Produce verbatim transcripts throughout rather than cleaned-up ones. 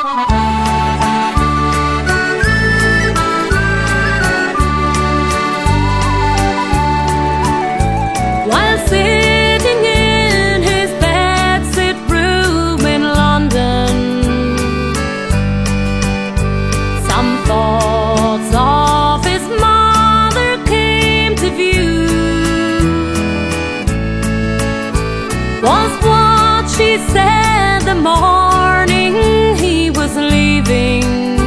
While sitting in his bedsit room in London, some thoughts of his mother came to view. Was what she said the morning he was leaving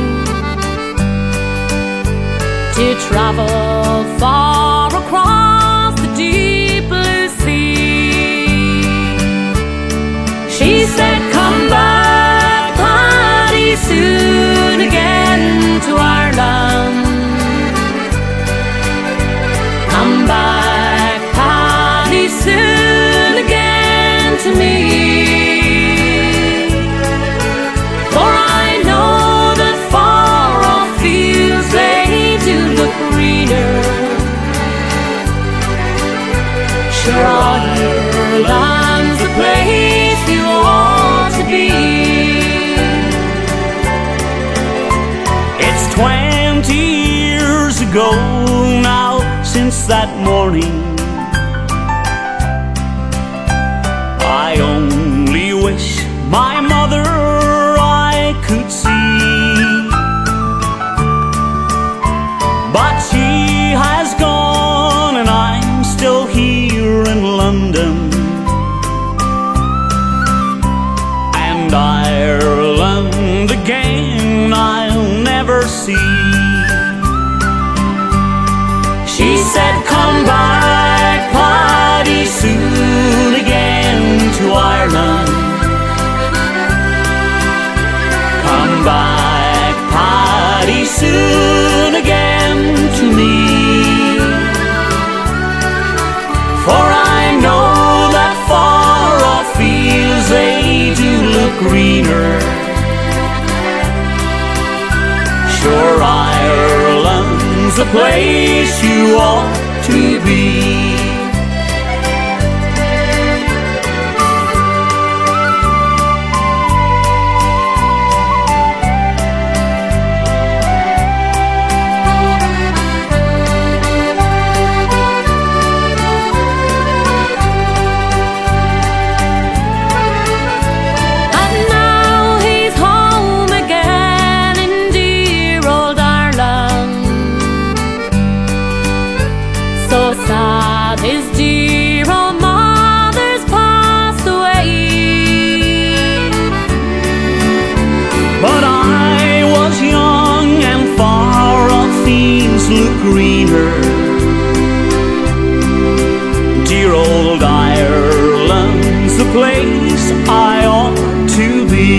to travel far across the deep blue sea. She said, "Come back, Paddy, soon again to Ireland. Come back, Paddy, soon again to me. For I know that far off fields they do look greener. Sure, Ireland's the place you ought to be." It's twenty years ago now since that morning. I only wish my mother I could see, but she has gone and I'm still here in London, and Ireland again I'll never see. She said, "Come back, Paddy, soon again to Ireland. Come back, Paddy, soon again to me. For I know that far off fields they do look greener. Sure, Ireland's the place you ought to be." And now he's home again in dear old Ireland. So sad his dear old mother's passed away. But I was young and far off fields look greener. Dear old Ireland's the place I ought to be.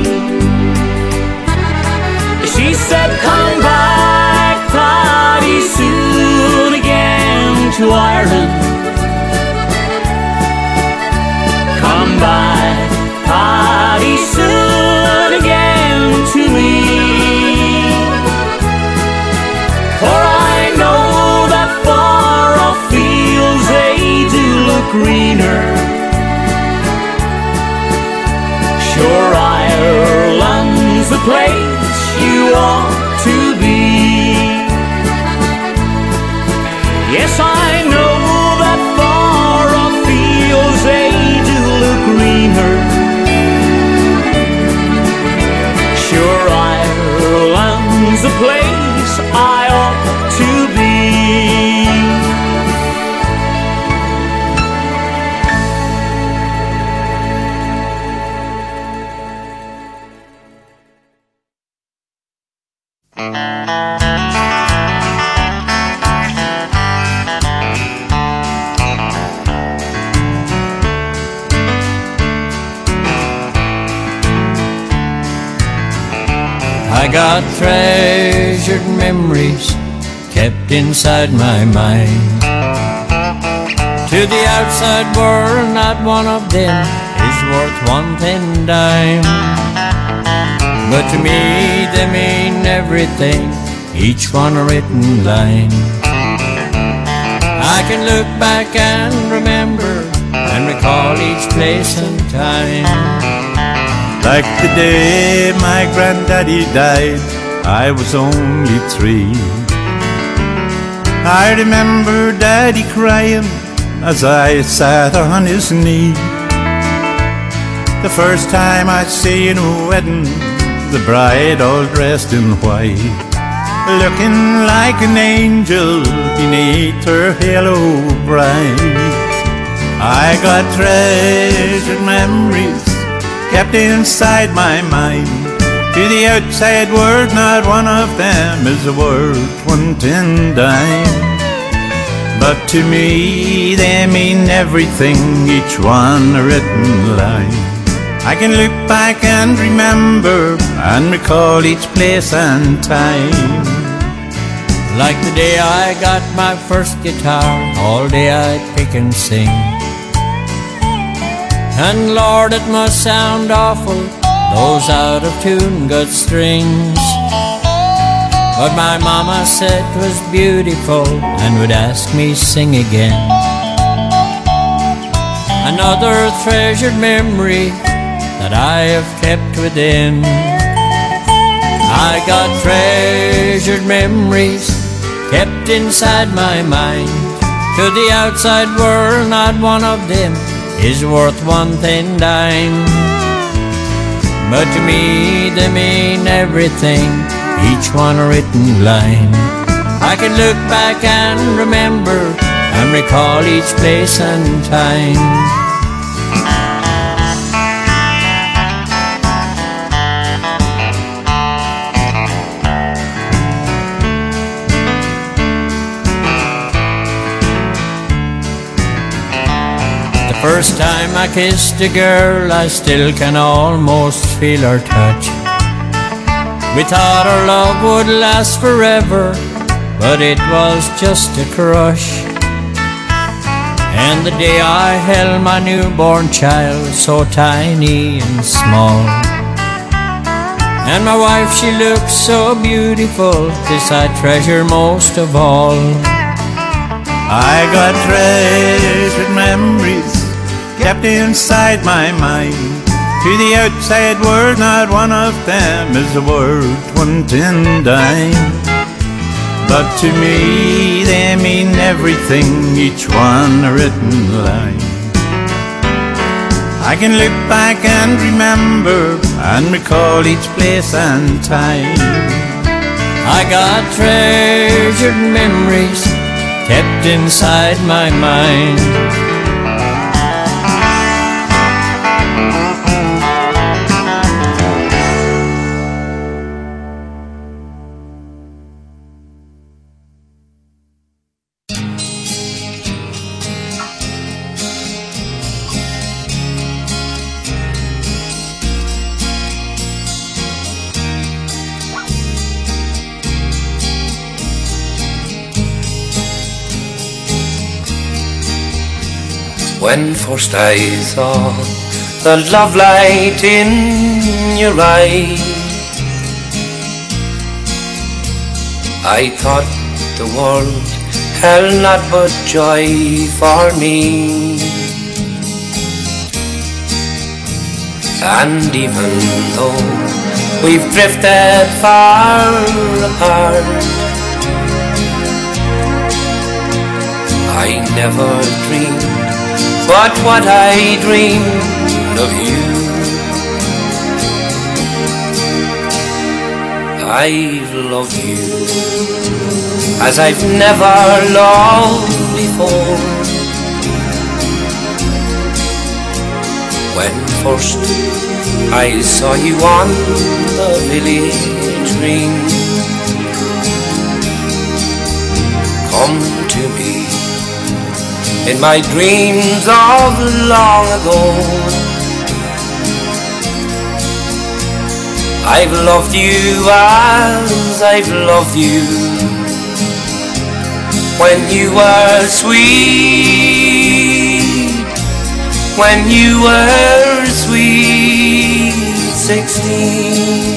She said, "Come back, Paddy, soon again to Ireland. Come back, Paddy, soon again to me. For I know that far off fields they do look greener. Sure, Ireland's the place you ought to be." Yes, I know that far off fields they do look greener. Sure, Ireland's the place I ought to be. I got treasured memories kept inside my mind. To the outside world, not one of them is worth one ten dime. But to me, they mean everything, each one a written line. I can look back and remember and recall each place and time. like the day my granddaddy died. I was only three. I remember Daddy crying as I sat on his knee. The first time I seen a wedding, the bride all dressed in white, looking like an angel beneath her halo bright. I got treasured memories kept inside my mind. To the outside world, not one of them is worth one tin dime. But to me, they mean everything, each one a written line. I can look back and remember and recall each place and time. Like the day I got my first guitar, all day I'd pick and sing. And Lord, it must sound awful, those out of tune good strings. But my mama said 'twas beautiful and would ask me sing again. Another treasured memory that I have kept within. I got treasured memories kept inside my mind. To the outside world, not one of them is worth one thin dime. But to me they mean everything, each one a written line. I can look back and remember and recall each place and time. First time I kissed a girl, I still can almost feel her touch. We thought our love would last forever, but it was just a crush. And the day I held my newborn child, so tiny and small, and my wife, she looked so beautiful, this I treasure most of all. I got treasured memories kept inside my mind. To the outside world, not one of them is worth one tin dime. But to me they mean everything, each one a written line. I can look back and remember and recall each place and time. I got treasured memories kept inside my mind. When first I saw the love light in your eye, I thought the world held not but joy for me. And even though we've drifted far apart, I never dreamed but what I dreamed of you. I've loved you as I've never loved before. When first I saw you on the village green, come to me in my dreams of long ago. I've loved you as I've loved you when you were sweet, when you were sweet sixteen.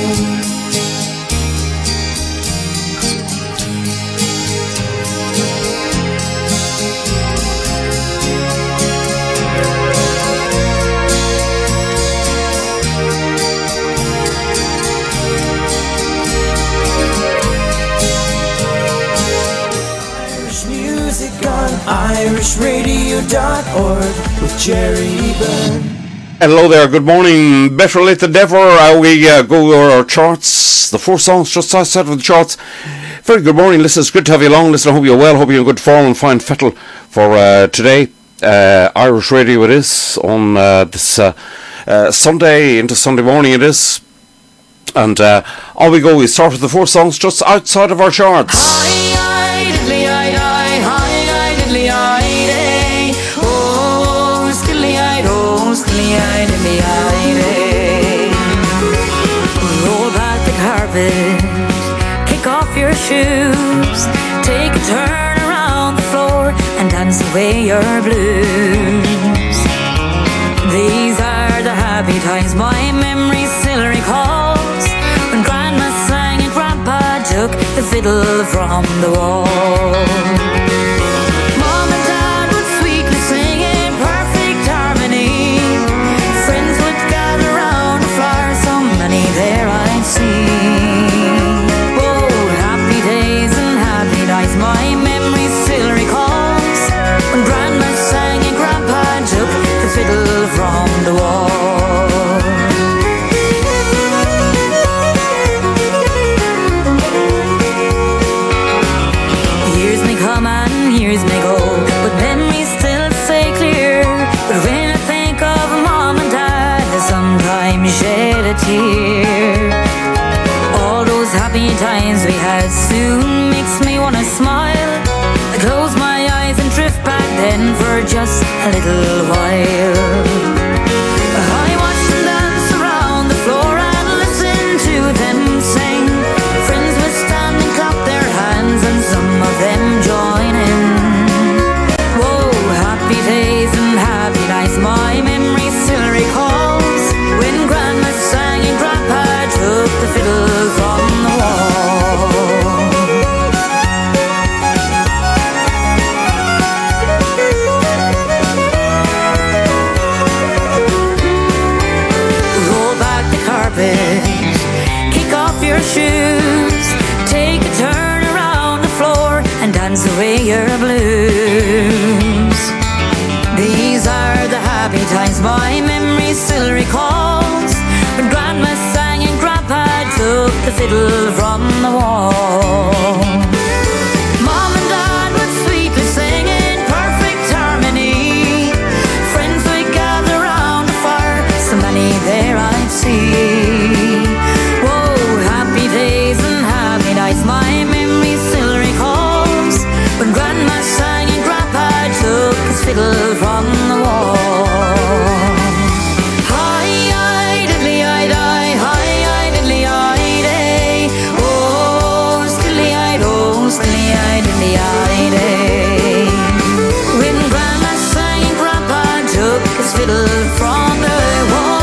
irish radio dot org with Jerry Byrne. Hello there, good morning. Better late than never. Uh, we uh, go over our charts. The four songs just outside of the charts. Very good morning, listen. It's good to have you along. Listen, I hope you're well. Hope you're in good form and fine fettle for uh, today. Uh, Irish Radio it is on uh, this uh, uh, Sunday into Sunday morning it is. And uh, on we go. We start with the four songs just outside of our charts. Roll back the carpet, kick off your shoes, take a turn around the floor and dance away your blues. These are the happy times my memory still recalls, when Grandma sang and Grandpa took the fiddle from the wall. Mom and Dad would sweetly sing in perfect harmony. Friends would gather round the flower, so many there I'd see. Oh, happy days and happy nights my memory still recalls, when Grandma sang and Grandpa took the fiddle from the wall. Years may come and years may go, but memories still stay clear. But when I think of Mom and Dad, I sometimes shed a tear. All those happy times we had soon makes me wanna smile. I close my eyes and drift back then for just a little while. I watch them dance around the floor and listen to them sing. Friends would stand and clap their hands and some of them join in. Whoa, happy days and happy nights my memory still recalls, when Grandma sang and Grandpa took the fiddle from the wall. Roll back the carpet, kick off your shoes, take a turn around the floor and dance away your blues. These are the happy times my memory still recalls, when Grandma sang and Grandpa took the fiddle from the wall. Mom and Dad would sweetly sing in perfect harmony. Friends would gather round the fire, so many there I'd see. Whoa, happy days and happy nights my memory still recalls, when Grandma sang and Grandpa took his fiddle from the wall. Hi, diddly, I die, hi, diddly, I day. Oh, skilly, I do, skilly, I diddly, I day. When Grandma sang and Grandpa took his fiddle from the wall.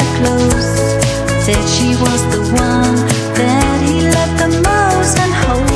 Said she was the one that he loved the most, and hope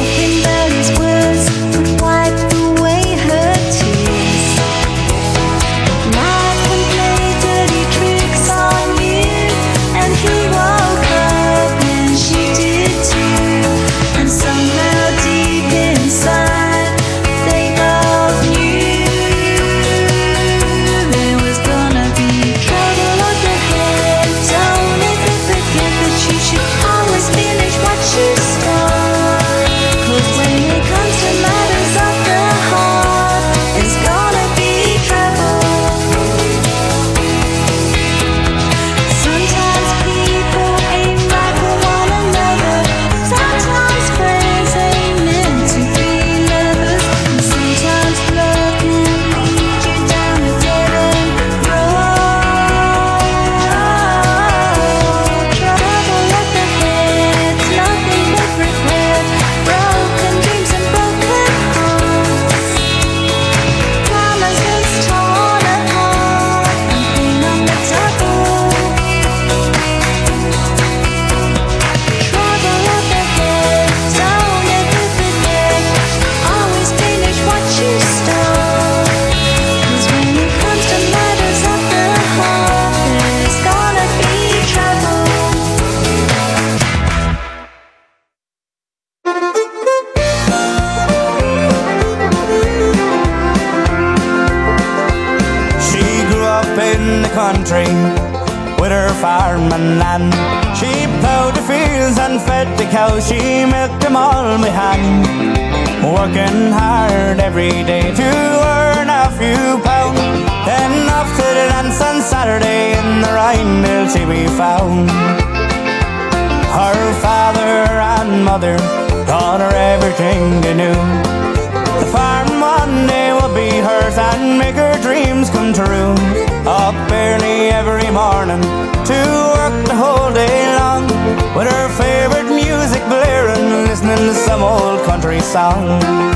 foreign land. She plowed the fields and fed the cows, she milked them all by hand, working hard every day to earn a few pounds. Then off to the dance on Saturday in the Rhinedale she be found. Her father and mother taught her everything they knew. The farm one day will be hers and make her dreams come true. Up early every morning to work the whole day long, with her favourite music blaring, listening to some old country song.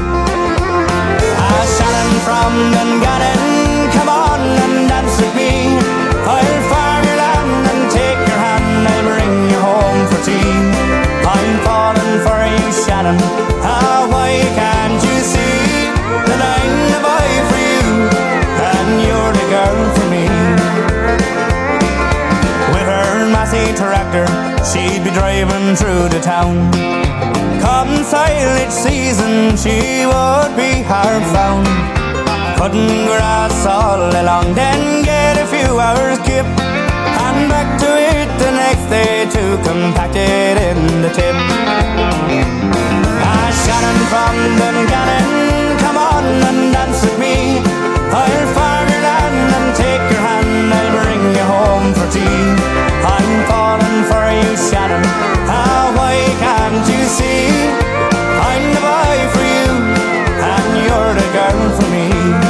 Ah, Shannon from Dungannon, come on and dance with me. I'll farm your land and take your hand, I'll bring you home for tea. I'm falling for you, Shannon, ah, why can't you see that I'm the boy for you and you're the girl for me? With her massy tractor she'd be driving through the town. Come silage season she would be hard found, cutting grass all along, then get a few hours kip, and back to it the next day to compact it in the tip. Ah, Shannon from Dungannon, come on and dance with me. I'll farm your land and take your hand, I'll bring you home for tea. I'm falling for you, Shannon, ah, why can't you see? I'm the boy for you and you're the girl for me.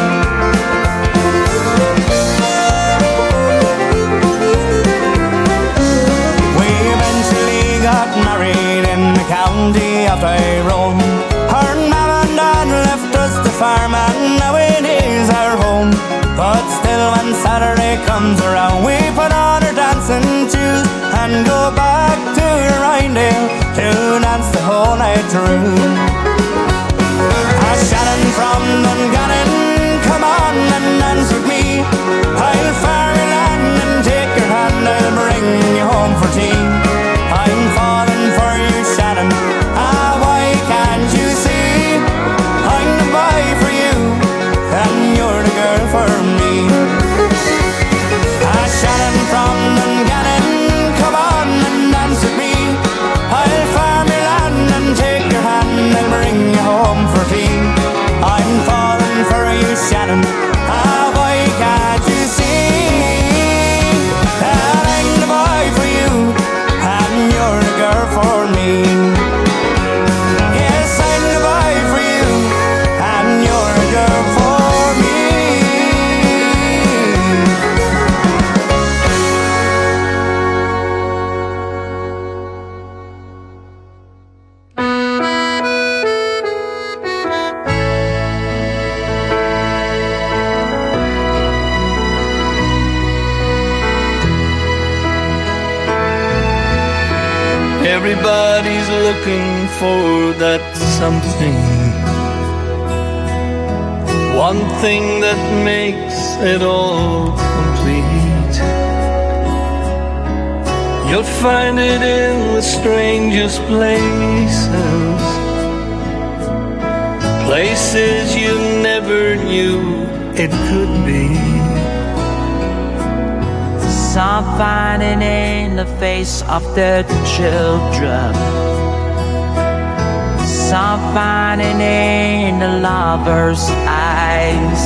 We eventually got married in the county of Tyrone. Her mum and dad left us to farm and now it is our home. But still when Saturday comes around we put on our dancing shoes and go back to Rhinedale to dance the whole night through. Ah, Shannon from Dungannon, come on and dance with me. I'll farm your land and take your hand, I'll bring you home for tea. I'm falling for you, Shannon, ah, why can't you see? I'm the boy for you and you're the girl for me. Ah, Shannon from Dungannon, come on and dance with me. I'll farm your land and take your hand, I'll bring you home for tea. I'm falling for you, Shannon, ah, why can't you see that I'm the boy for you and you're the girl for me? Yes, I'm the boy for you and you're the girl for me. Everybody's looking for that something, one thing that makes it all complete. You'll find it in the strangest places, places you never knew it could be. Some find it in the face of their children, some find it in the lover's eyes,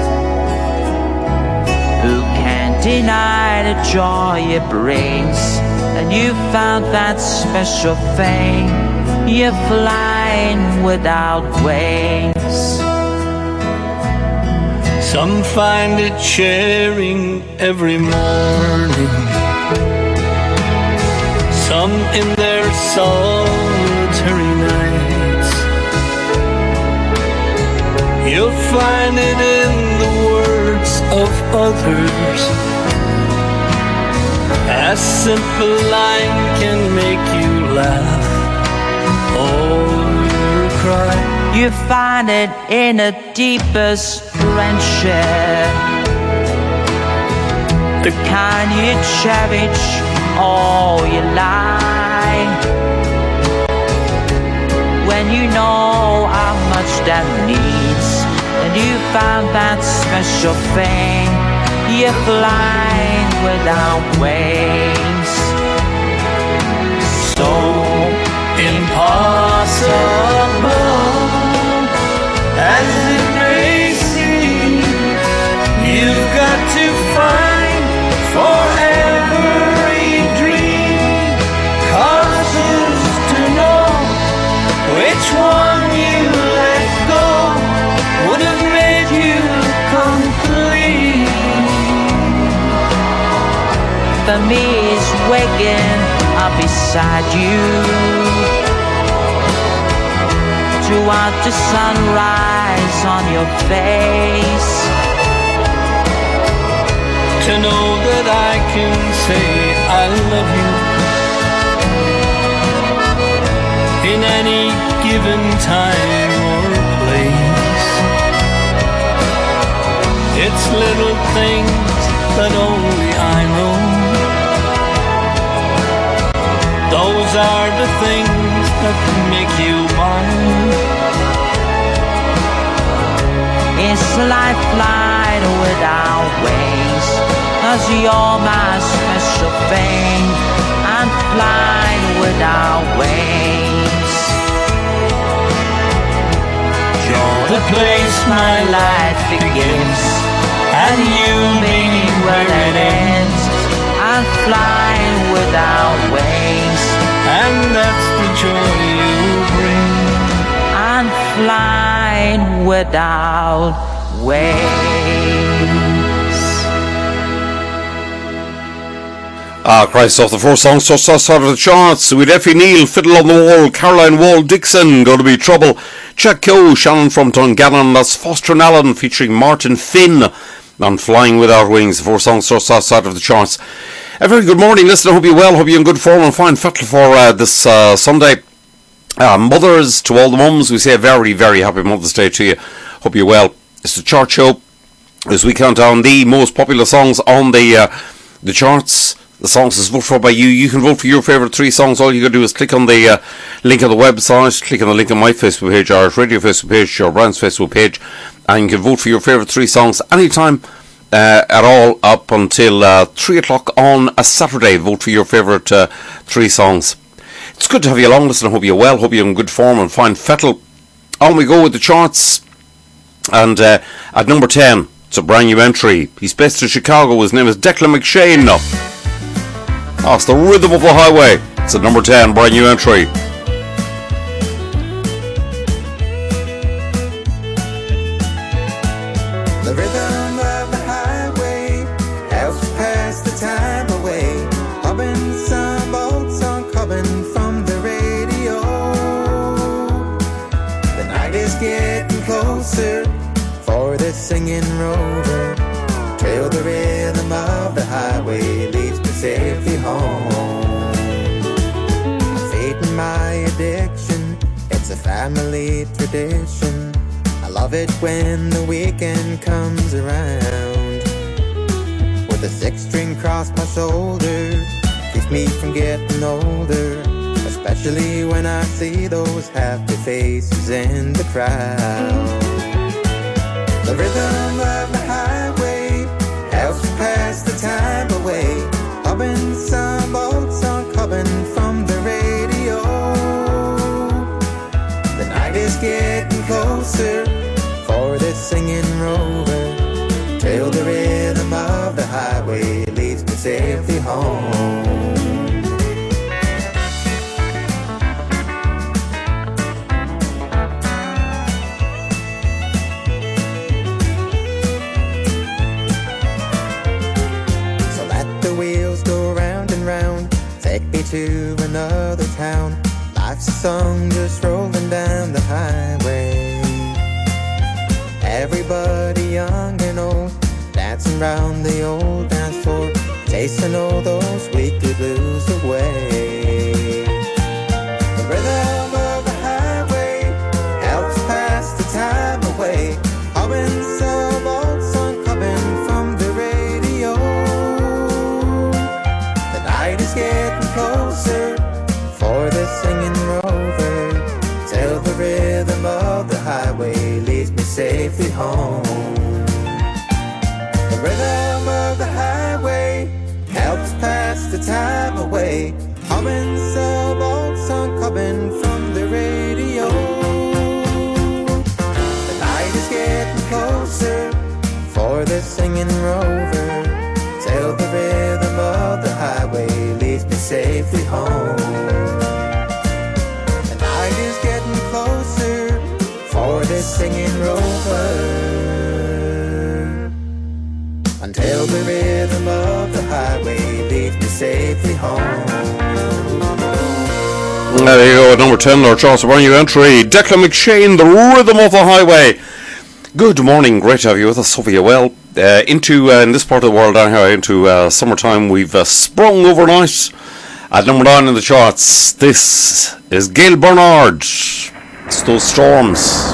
who can't deny the joy it brings. And you found that special thing, you're flying without wings. Some find it sharing every morning, some in their solitary nights. You'll find it in the words of others. A simple line can make you laugh or cry. You find it in the deepest friendship, the kind you cherish all your life. When you know how much that means, and you found that special thing, you're flying without wings. me is waking up beside you, to watch the sunrise on your face, to know that I can say I love you in any given time or place. It's little things that only I know, those are the things that make you mine. It's life flight without wings, 'cause you're my special thing. I'm flying without wings. You're the place my life begins, and you mean where it ends. I'm flying without wings, and that's the joy you bring. I'm flying without wings. Ah, Christ, off the four songs just outside of the charts. With Effie Neal, Fiddle on the Wall, Caroline Wall Dixon, Gonna Be Trouble, Jack Keogh, Shannon from Dungannon, that's Foster and Allen featuring Martin Finn on Flying Without Wings. The four songs just outside of the charts. A very good morning, listener. Hope you're well, hope you're in good form and fine fettle for uh, this uh, Sunday. Uh, mothers, to all the mums, we say a very, very happy Mother's Day to you. Hope you're well. It's the chart show as we count down the most popular songs on the uh, the charts. The songs is voted for by you. You can vote for your favourite three songs. All you got to do is click on the uh, link on the website, click on the link on my Facebook page, Irish Radio Facebook page, or Brian's Facebook page, and you can vote for your favourite three songs anytime uh, at all up until uh, three o'clock on a Saturday. Vote for your favourite uh, three songs. It's good to have you along, listen. I hope you're well, hope you're in good form and fine fettle. On we go with the charts. And uh, at number ten, it's a brand new entry. He's based in Chicago. His name is Declan McShane. Oh, it's the rhythm of the highway. It's at number ten, brand new entry. The rhythm of the highway helps pass the time away. Hubbing some old song coming from the radio. The night is getting closer for the singing rover. Trail the rhythm of the highway leads me safely home. I'm fading my addiction, it's a family tradition. I love it when the weekend comes around. With a six-string across my shoulder keeps me from getting older, especially when I see those happy faces in the crowd. The rhythm of the highway helps pass the time away. Hubbing some old song coming from the radio. The night is getting closer for this singing rover. Trail the rhythm of the highway leads me safely home. Take me to another town. Life's a song just rolling down the highway. Everybody young and old dancing round the old dance floor, chasing all those weekly blues away. The rhythm of the highway helps pass the time away. Humming some old song coming from the radio. The night is getting closer for the singing rover. Till the rhythm of the highway leads me safely home. The rhythm of the highway helps pass the time away. Humming some old song coming from the radio. The night is getting closer for the singing rover. Till the rhythm of the highway leads me safely home. The night is getting closer for this singing rover. Until the rhythm of the highway leads me safely home. There you go, at number ten, our charts, a brand new entry. Declan McShane, The Rhythm of the Highway. Good morning, great to have you with us. Hope you're well. Uh, into, uh, in this part of the world, anyhow, into uh, summertime, we've uh, sprung overnight. At number nine in the charts, this is Gail Bernard. It's those storms.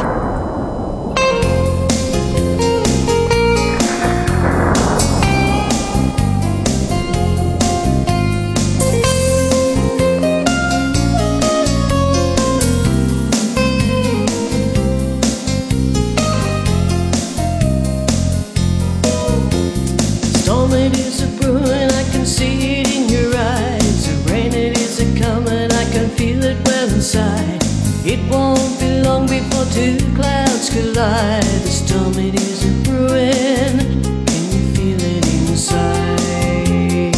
It won't be long before two clouds collide. The storm, it is a brewing. Can you feel it inside?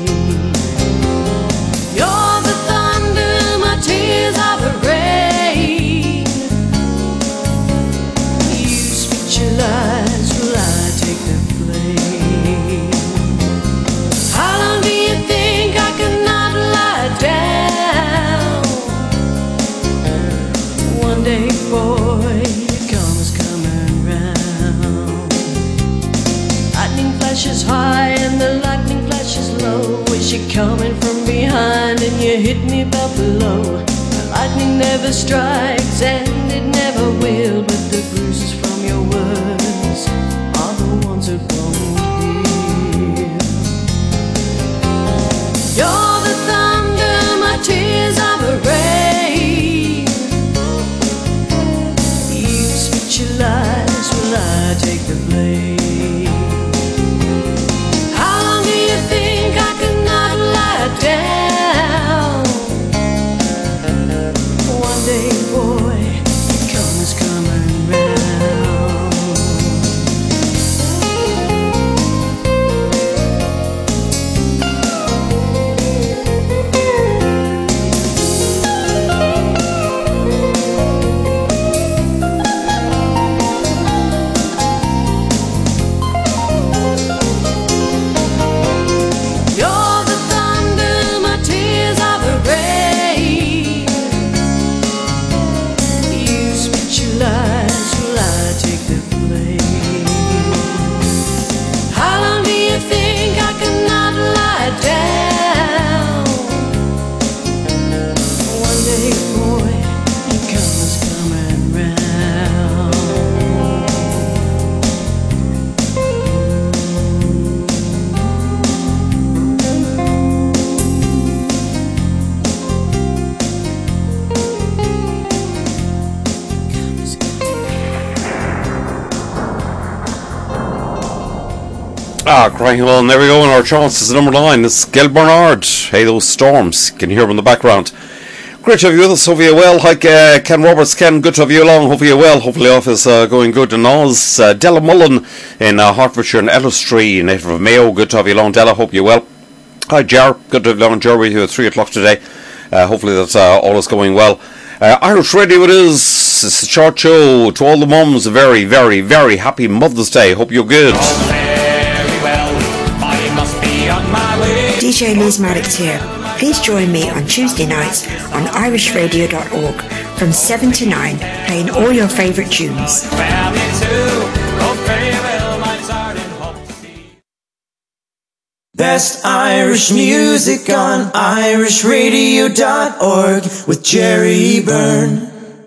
You're the thunder, my tears are the rain. You speak your lies, will I take the blame? How long do you think I cannot lie down? One day, boy, your karma's coming round. Lightning flashes high and the lightning flashes low. Is she coming from behind and you hit me about below? The lightning never strikes and it never will, but the bruises from your words are the ones that won't heal. You're the thunder, my tears are the rain. Your lies, will I take the blame? How long do you think I cannot lie down? One day, boy, your karma's coming Ah, crying on, there we go in our charts. This is number nine. It's Gail Bernard. Hey, those storms. Can you hear them in the background? Great to have you with us. Hope you're well. Hi, uh, Ken Roberts. Ken, good to have you along. Hope you're well. Hopefully off is uh, going good in Oz. Uh, Della Mullen in uh, Hertfordshire and Elstree, native of Mayo. Good to have you along, Della. Hope you're well. Hi, Jar. Good to have you along, Jar, with you at three o'clock today. Uh, hopefully that's uh, all is going well. Uh, Irish Radio it is. It's the chart show. To all the mums, a very, very, very happy Mother's Day. Hope you're good. D J Liz Maddox here. Please join me on Tuesday nights on irish radio dot org from seven to nine, playing all your favourite tunes. Best Irish music on irish radio dot org with Jerry Byrne.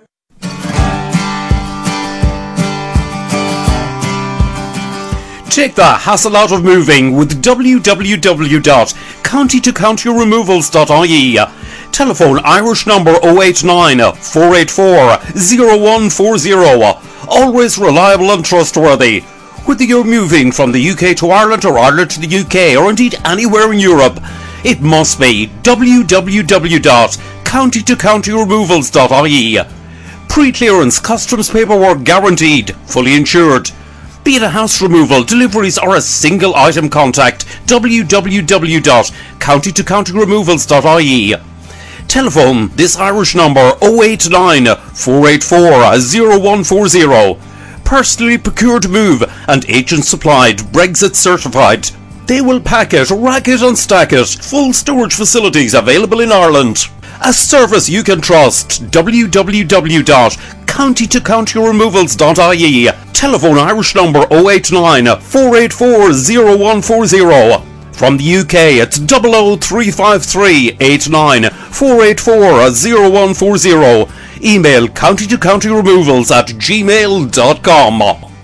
Take the hassle out of moving with w w w dot county to county removals dot I E. Telephone Irish number oh eight nine, four eight four, oh one four oh. Always reliable and trustworthy. Whether you're moving from the U K to Ireland or Ireland to the U K or indeed anywhere in Europe, it must be w w w dot county to county removals dot I E. Pre-clearance customs paperwork guaranteed, fully insured. Be it a house removal, deliveries or a single item, contact w w w dot county to county removals dot I E. Telephone this Irish number oh eight nine, four eight four, oh one four oh. Personally procured move and agent supplied, Brexit certified. They will pack it, rack it and stack it. Full storage facilities available in Ireland. A service you can trust. w w w dot county to county removals dot I E. Telephone Irish number oh eight nine, four eight four, oh one four oh. From the U K, it's double oh three five three, eight nine, four eight four, oh one four oh. Email county to county removals at gmail dot com.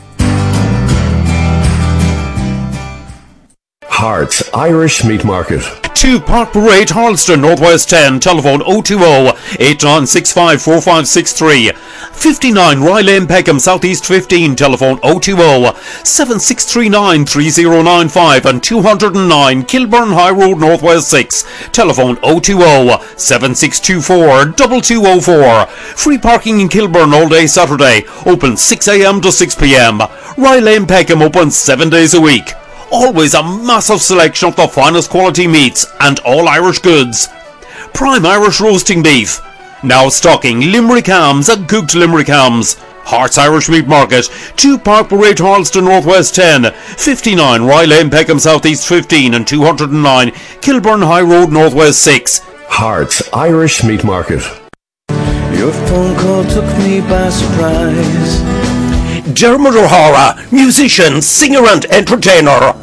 Hearts Irish Meat Market. two Park Parade, Harleston, Northwest ten. Telephone oh two oh, eight nine six five, four five six three. fifty-nine Rye Lane, Peckham, Southeast fifteen. Telephone oh two oh, seven six three nine, three oh nine five. And two oh nine Kilburn High Road, Northwest six. Telephone oh two oh, seven six two four, two two oh four. Free parking in Kilburn all day Saturday. Open six a m to six p m. Rye Lane, Peckham, open seven days a week. Always a massive selection of the finest quality meats and all Irish goods. Prime Irish roasting beef. Now stocking Limerick hams and cooked Limerick hams. Hearts Irish Meat Market. two Park Parade, Harleston, Northwest ten. fifty-nine Rye Lane, Peckham, Southeast fifteen. And two oh nine Kilburn High Road, Northwest six. Hearts Irish Meat Market. Your phone call took me by surprise. Dermot O'Hara, musician, singer and entertainer.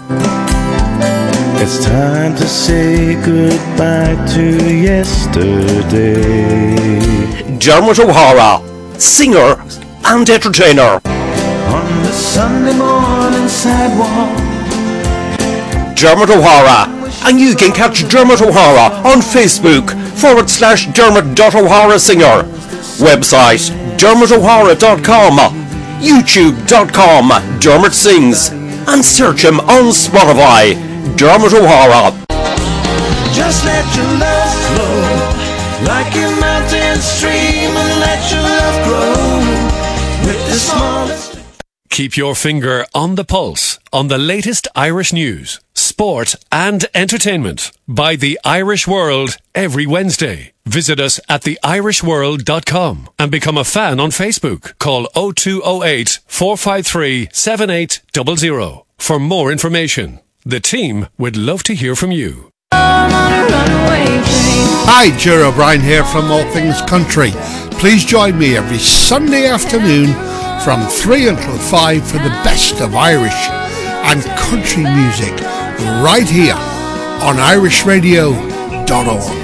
It's time to say goodbye to yesterday. Dermot O'Hara, singer and entertainer. On the Sunday morning sidewalk. Dermot O'Hara. And you can catch Dermot O'Hara on Facebook forward slash Dermot.O'Hara Singer. Website dermot o'hara dot com. YouTube dot com, Dermot Sings, and search him on Spotify, Dermot O'Hara. Just let your love flow like a mountain stream, and let your love grow with the smallest. Keep your finger on the pulse on the latest Irish news, sport and entertainment by The Irish World every Wednesday. Visit us at the irish world dot com and become a fan on Facebook. Call oh two oh eight, four five three, seven eight zero zero for more information. The team would love to hear from you. Hi, Ger O'Brien here from All Things Country. Please join me every Sunday afternoon from three until five for the best of Irish and country music right here on irish radio dot org.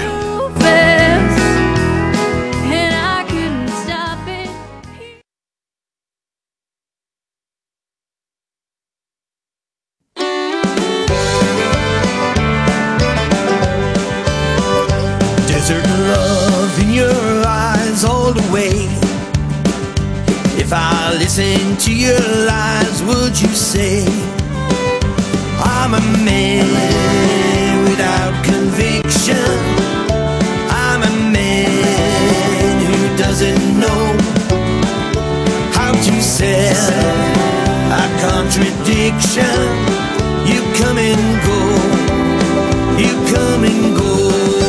Desert love in your eyes all the way. If I listen to your lies, would you say I'm a man without conviction? I'm a man who doesn't know how to sell a contradiction. You come and go, you come and go.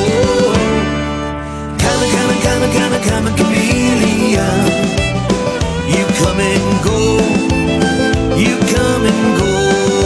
Come a, come a, come a, come a, come a chameleon. You come and go, you come and go.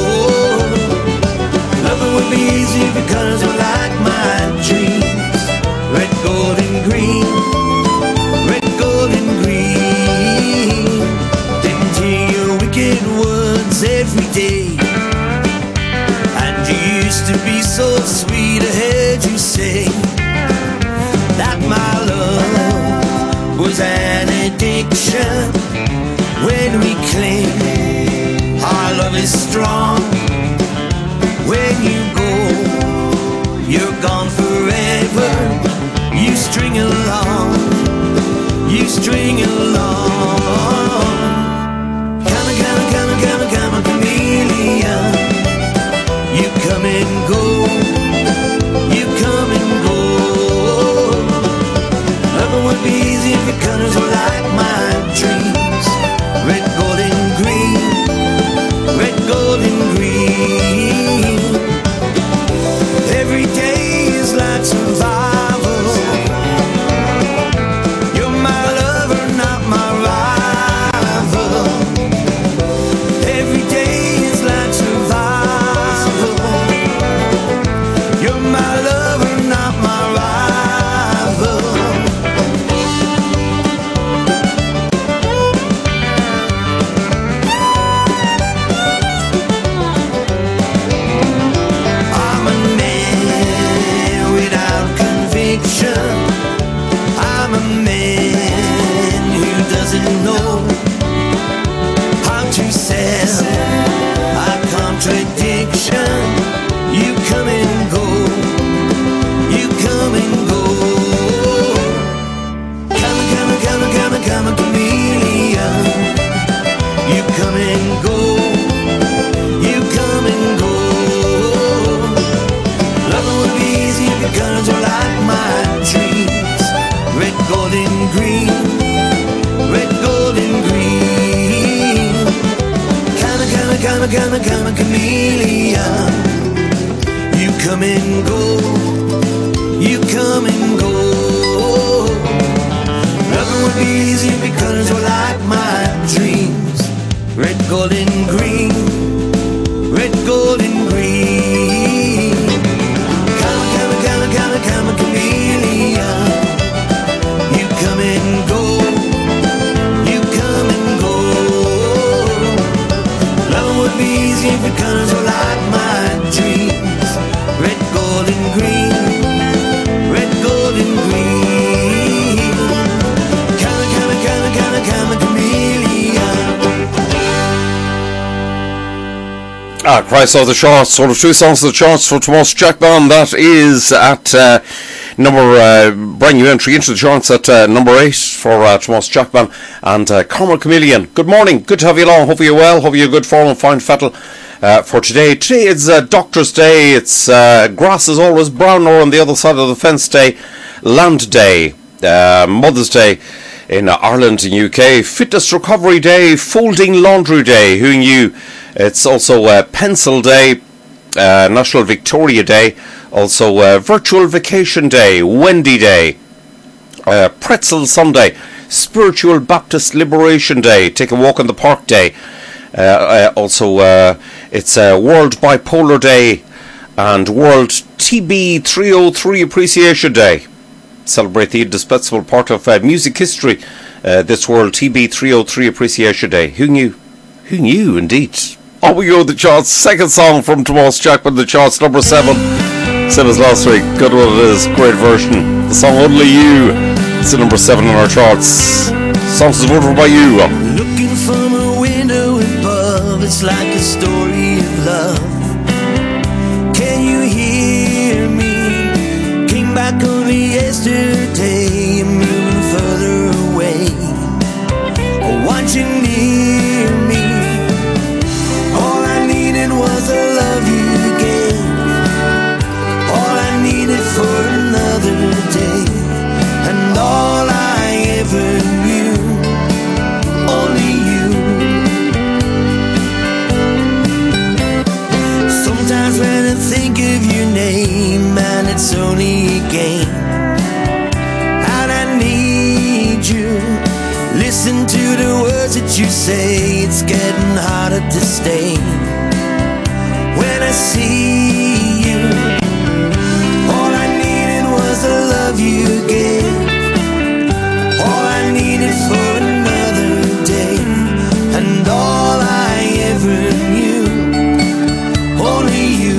Loving would be easy because you're like my dreams. Red, gold and green, red, gold and green. Didn't hear your wicked words every day. And you used to be so sweet, I heard you say that my love was an addiction. When we claim our love is strong, when you go, you're gone forever. You string along, you string along. Come and come and come and come and come a chameleon. You come and go, you come and go. Loving would be easy if your colors were like my dreams. Red, gold and green, red, gold and green. Every day is like survival. You're my lover, not my rival. Every day is like survival. man who doesn't know how to sell a contradiction. You come and go, you come and go. Come, come, come, come, come, chameleon. You come and go, you come and go. Loving would be easy if your colors were like my dreams. Red, gold, and green. Red, gold, and green. Come, come, come, come, come, chameleon. You come and go, you come and go. Loving would be easy if your colors were like my dreams. Red, gold, and green. Red, gold, and green. Come, come, come, come, come, chameleon. You come and go, you come and go. Loving would be easy if your colors were like my dreams. Red, gold, and green. Red, gold, and green. Come, come, come, come, come, chameleon. Ah, Christ, so the charts. So the two songs of the charts for Tomas Jackman. That is at uh, number, uh, brand new entry into the charts at uh, number eight for uh, Tomas Jackman and uh, Cormac Chameleon. Good morning. Good to have you along. Hope you're well. Hope you're good form and fine fettle uh, for today. Today it's uh, Doctor's Day. It's uh, grass is always browner on the other side of the fence day. Land Day. Uh, Mother's Day in uh, Ireland and U K. Fitness Recovery Day. Folding Laundry Day. Who knew? It's also uh, Pencil Day, uh, National Victoria Day, also uh, Virtual Vacation Day, Wendy Day, uh, Pretzel Sunday, Spiritual Baptist Liberation Day, Take a Walk in the Park Day, uh, uh, also uh, it's uh, World Bipolar Day and World T B three oh three Appreciation Day. Celebrate the indispensable part of uh, music history, uh, this World T B three oh three Appreciation Day. Who knew? Who knew, indeed? On we go with the charts. Second song from Tomas Jackman, the charts, number seven. Same as last week. Good one it is. Great version. The song Only You. It's the number seven on our charts. Songs is voted by you. Looking from a window above, it's like a story of love. Can you hear me? Came back only yesterday, you're moving further away. I want you near me. All I needed was the love you gave. All I needed for another day. And all I ever knew, only you. Sometimes when I think of your name, and it's only a game, and I need you. Listen to the words that you say, it's getting harder to stay. When I see you, all I needed was the love you gave. All I needed for another day. And all I ever knew, only you.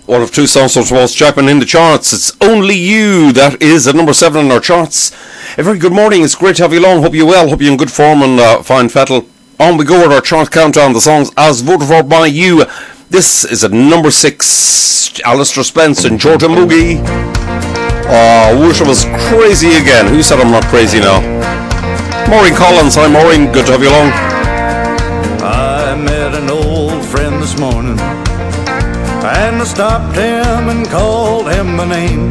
One of two songs from Tomas Chapman in the charts. It's Only You that is at number seven in our charts. A very good morning. It's great to have you along. Hope you're well. Hope you're in good form and uh, fine fettle. On we go with our chart countdown. The songs as voted for by you. This is at number six. Alistair Spence and Jordan Moogie. Oh, wish I was crazy again. Who said I'm not crazy now? Maureen Collins. Hi Maureen. Good to have you along. I met an old friend this morning, and I stopped him and called him by name.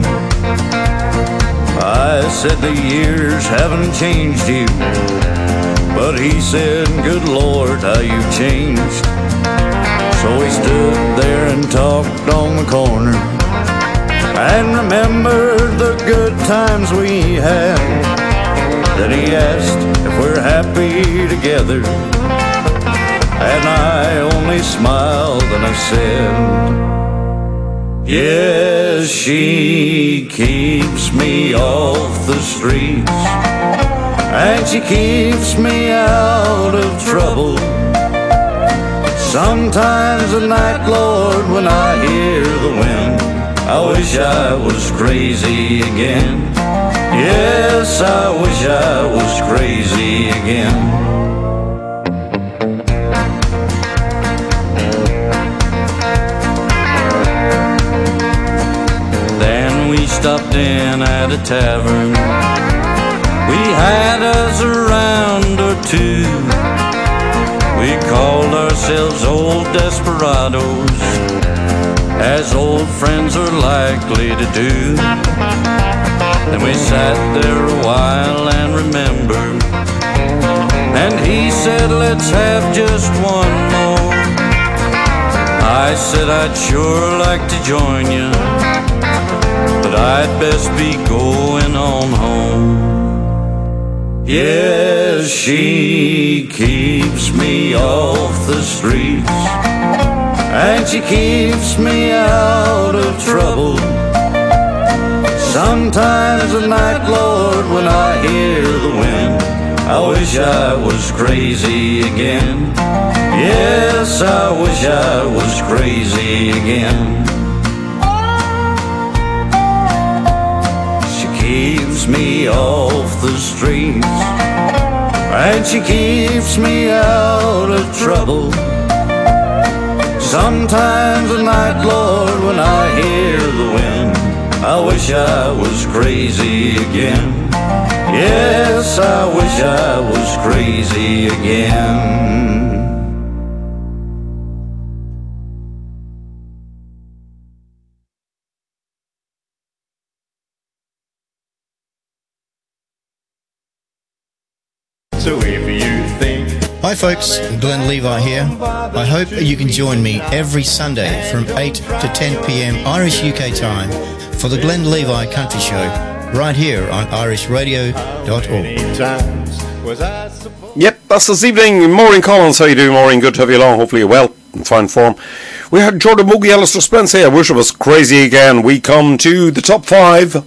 I said the years haven't changed you, but he said, good Lord, how you've changed. So we stood there and talked on the corner, and remembered the good times we had. Then he asked if we're happy together, and I only smiled and I said, yes, she keeps me off the streets, and she keeps me out of trouble. Sometimes at night, Lord, when I hear the wind, I wish I was crazy again. Yes, I wish I was crazy again. Stopped in at a tavern. We had us a round or two. We called ourselves Old Desperados, as old friends are likely to do. Then we sat there a while and remembered, and he said, let's have just one more. I said I'd sure like to join you, but I'd best be going on home. Yes, she keeps me off the streets, and she keeps me out of trouble. Sometimes at night, Lord, when I hear the wind, I wish I was crazy again. Yes, I wish I was crazy again. Keeps me off the streets, and she keeps me out of trouble. Sometimes at night, Lord, when I hear the wind, I wish I was crazy again. Yes, I wish I was crazy again. So if you think... Hi folks, Glenn Levi here. I hope you can join me every Sunday from eight to ten p.m. Irish U K time for the Glenn Levi Country Show, right here on irish radio dot org. Yep, that's this evening. Maureen Collins, how you doing, Maureen? Good to have you along. Hopefully you're well, in fine form. We had Jordan Moogie, Alistair Spence here. I wish it was crazy again. We come to the top five.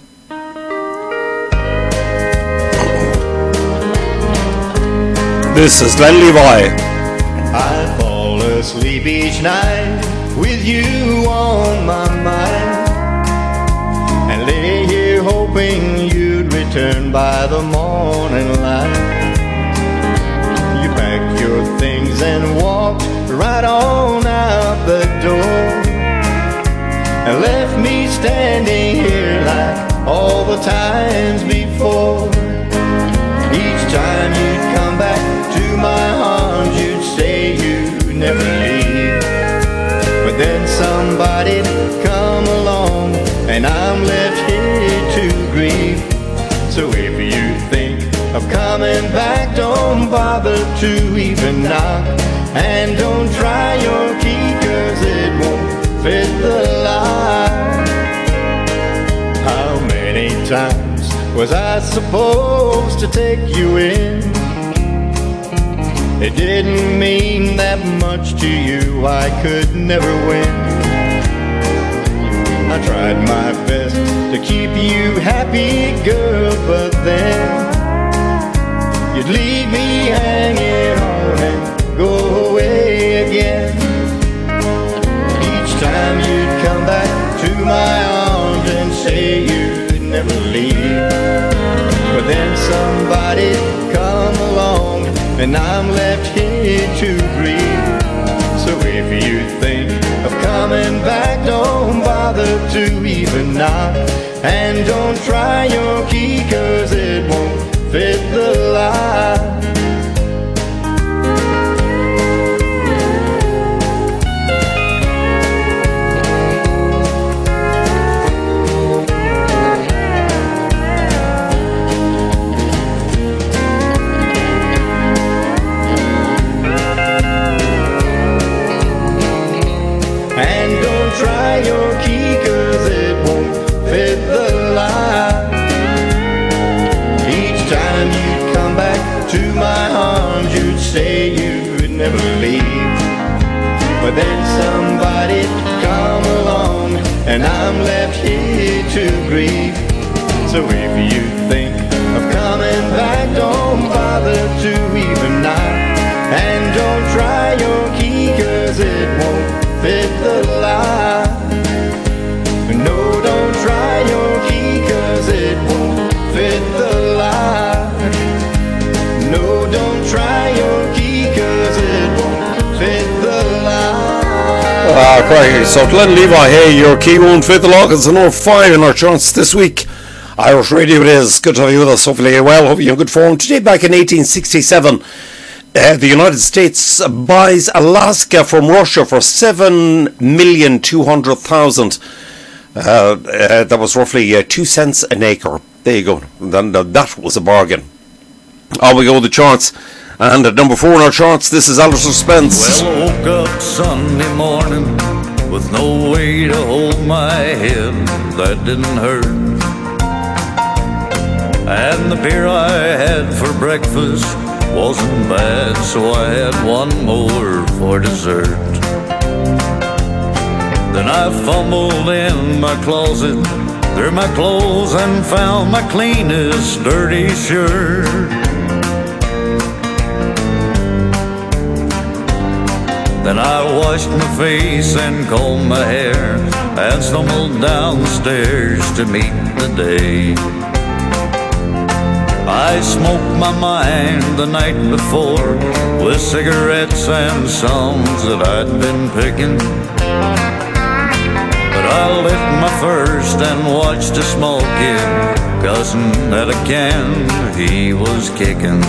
This is Glenn Levi. I fall asleep each night with you on my mind, and lay here hoping you'd return by the morning light. You packed your things and walked right on out the door, and left me standing here like all the times before. Each time you'd come back to my arms, you'd say you'd never leave. But then somebody'd come along, and I'm left here to grieve. So if you think of coming back, don't bother to even knock, and don't try your key, 'cause it won't fit the lock. How many times was I supposed to take you in? It didn't mean that much to you, I could never win. I tried my best to keep you happy, girl, but then you'd leave me hanging on and go away again. Each time you'd come back say you'd never leave. But then somebody come along and I'm left here to grieve. So if you think of coming back, don't bother to even knock. And don't try your key, cause it won't fit the lock. And don't try your key, cause it won't fit the lock. Each time you'd come back to my arms, you'd say you'd never leave. But then somebody'd come along and I'm left here to grieve. So if you think of coming back, don't bother to even knock. And don't try your key, cause it won't fit the lock. No, don't try your key, cause it won't fit the lock. No, don't try your key, cause it won't fit the lock. Ah, crikey. So Glenn Levi, hey, your key won't fit the lock. It's a number five in our charts this week. Irish Radio it is. Good to have you with us. Hopefully you're well. Hope you're in good form. Today, back in eighteen sixty-seven, Uh, the United States buys Alaska from Russia for seven million two hundred thousand. Uh, uh, that was roughly uh, two cents an acre. There you go. Then uh, that was a bargain. On we go with the charts. And at number four in our charts, this is Alistair Spence. Well, I woke up Sunday morning with no way to hold my head. That didn't hurt. And the beer I had for breakfast wasn't bad, so I had one more for dessert. Then I fumbled in my closet through my clothes and found my cleanest dirty shirt. Then I washed my face and combed my hair and stumbled down the stairs to meet the day. I smoked my mind the night before with cigarettes and songs that I'd been picking. But I lit my first and watched a small kid cussing at a can he was kicking.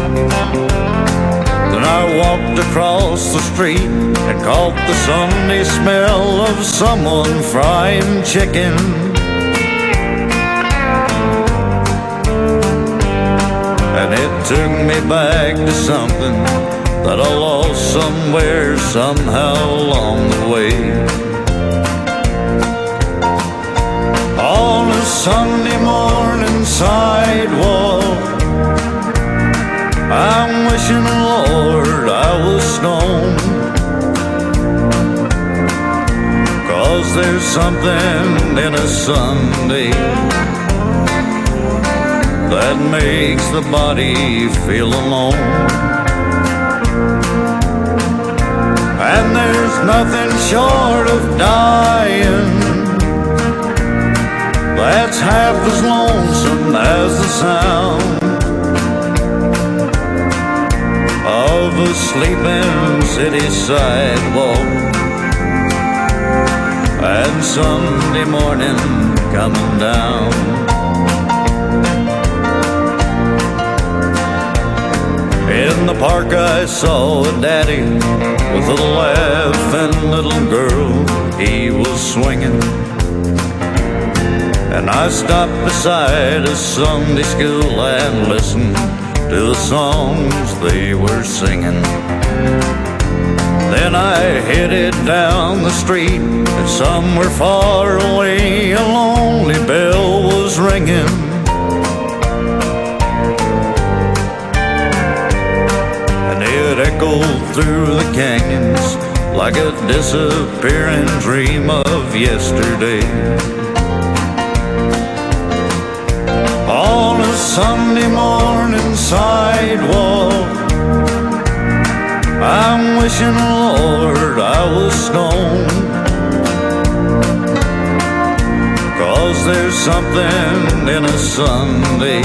Then I walked across the street and caught the Sunday smell of someone frying chicken. And it took me back to something that I lost somewhere, somehow along the way. On a Sunday morning sidewalk, I'm wishing, Lord, I was stoned. 'Cause there's something in a Sunday that makes the body feel alone. And there's nothing short of dying that's half as lonesome as the sound of a sleeping city sidewalk and Sunday morning coming down. In the park I saw a daddy with a laughing little girl he was swinging. And I stopped beside a Sunday school and listened to the songs they were singing. Then I headed down the street and somewhere far away a lonely bell was ringing. It echoed through the canyons like a disappearing dream of yesterday. On a Sunday morning sidewalk, I'm wishing, Lord, I was stoned. 'Cause there's something in a Sunday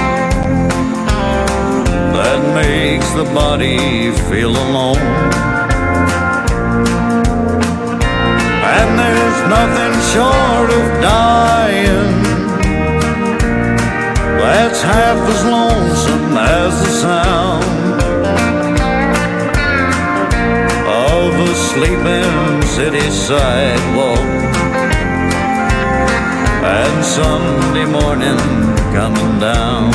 that makes the body feel alone. And there's nothing short of dying that's half as lonesome as the sound of a sleeping city sidewalk and Sunday morning coming down,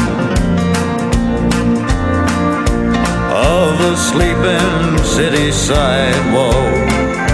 of a sleeping city sidewalk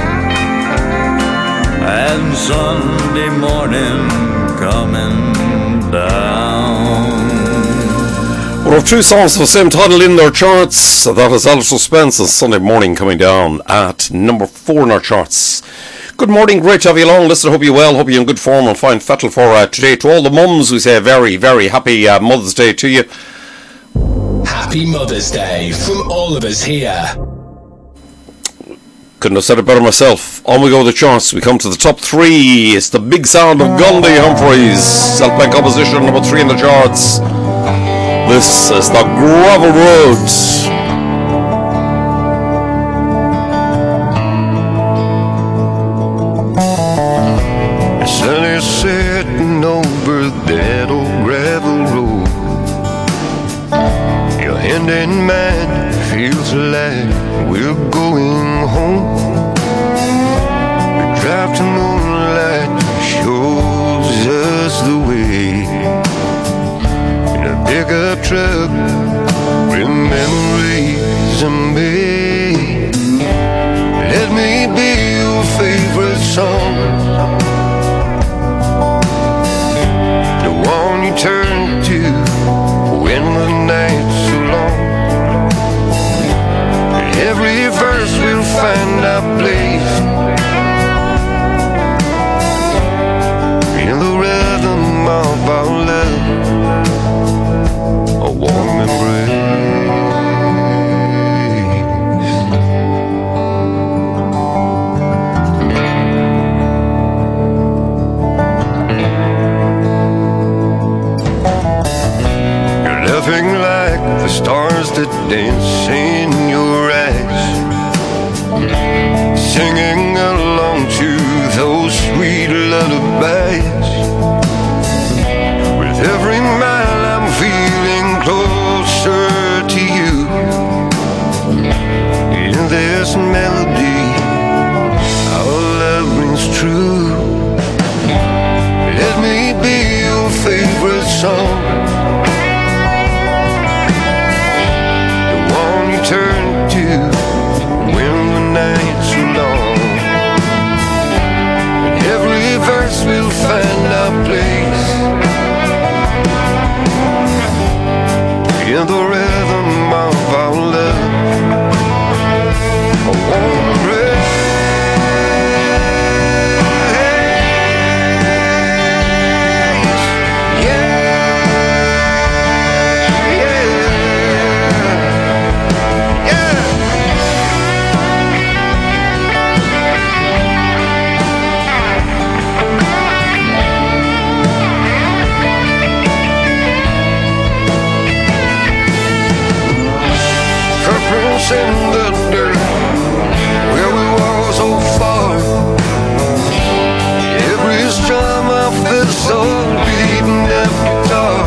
and Sunday morning coming down. Well, our two songs of the same title in their charts. That is Alice Spence and Sunday Morning coming down at number four in our charts. Good morning, great to have you along. Listen, I hope you're well, hope you're in good form and fine fettle for uh, today. To all the mums, we say a very, very happy uh, Mother's Day to you. Happy Mother's Day from all of us here. Couldn't have said it better myself. On we go with the charts. We come to the top three. It's the big sound of Gundy Humphreys. Self-made composition number three in the charts. This is the Gravel Roads. Sun is setting over that old gravel road. Your hand in mine feels like we're going home. We drive to moonlight, shows us the way. In a pickup truck, memories are made. Let me be your favorite song, you turn to when the night's so long. Every verse will find our place in the rhythm of our love, a warm embrace. Laughing like the stars that dance in your eyes, singing along to those sweet lullabies. With every mile I'm feeling closer to you. In this melody our love rings true. Let me be your favorite song, turn to when the night's so long. Every verse will find our place in the rhythm of our love, a warm embrace. In the dirt where we walk so far, every strum of the soul beating that guitar.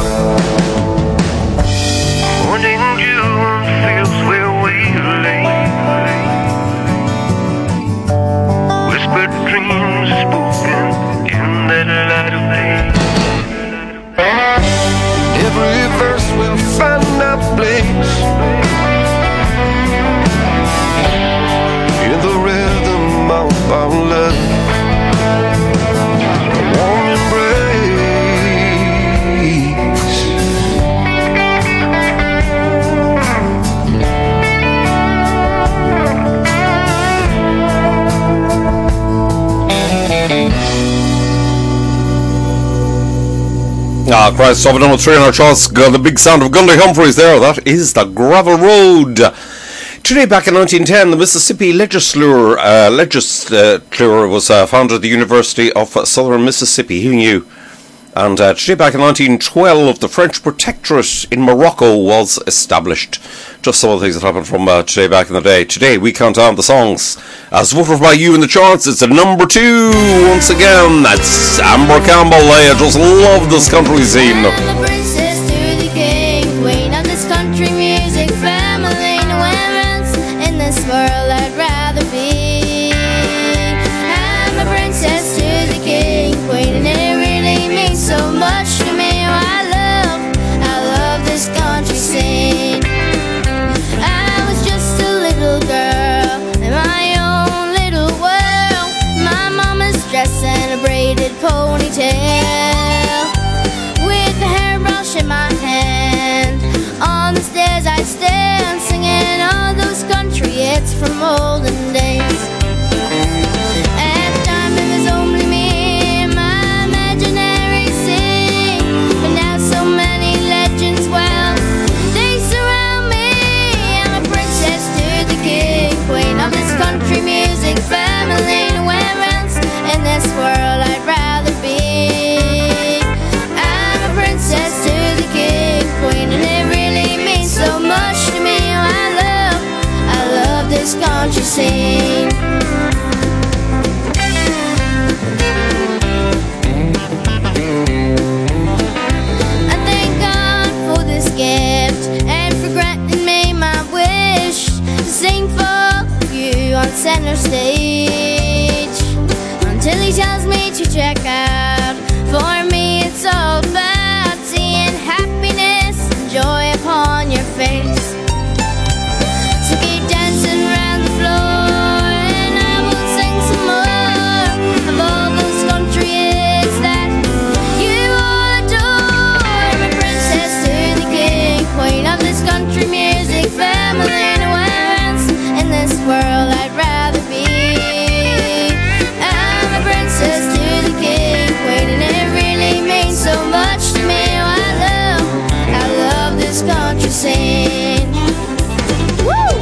Morning dew feels where we lay, whispered dreams spoken in that light of day. Every verse will find our place in the rhythm of our love, a warm embrace. Ah, Christ, over number three on our charts. The big sound of Gundy Humphreys there. That is the Gravel Road. Today, back in nineteen ten, the Mississippi Legislature, uh, Legislature was uh, founded at the University of Southern Mississippi. Who knew? And uh, today, back in nineteen twelve, the French Protectorate in Morocco was established. Just some of the things that happened from uh, today, back in the day. Today, we count down the songs as voted by you in the charts. It's at number two once again. That's Amber Campbell. I just love this country scene. I'm a princess to the king, queen of this country music family. Nowhere else in this world I'd rather be. I'm a princess to the king, queen, and it really means so much to me. Oh, I love, I love this country scene. I was just a little girl in my own little world. My mama's dress and a braided ponytail, with the hairbrush in my hand. On the stairs I'd stand, singing all those country hits from olden days. At the time it was only me and my imaginary scene, but now so many legends, well, they surround me. I'm a princess to the king, queen of this country music family. Nowhere else in this world I'd rather be. I'm a princess to the king, queen, and it really means so much to me. Oh, I love, I love this country scene. I thank God for this gift and for granting me my wish to sing for you on center stage, until he tells me to check out. For me it's all about seeing happiness and joy upon your face. So keep dancing around the floor and I will sing some more of all those country hits that you all adore. I'm a princess to the king, queen of this country music family. Nowhere else in this world I'd rather be. I'm a princess to the king, queen, and it really means so much to me. Oh, I love, I love this country scene. Woo!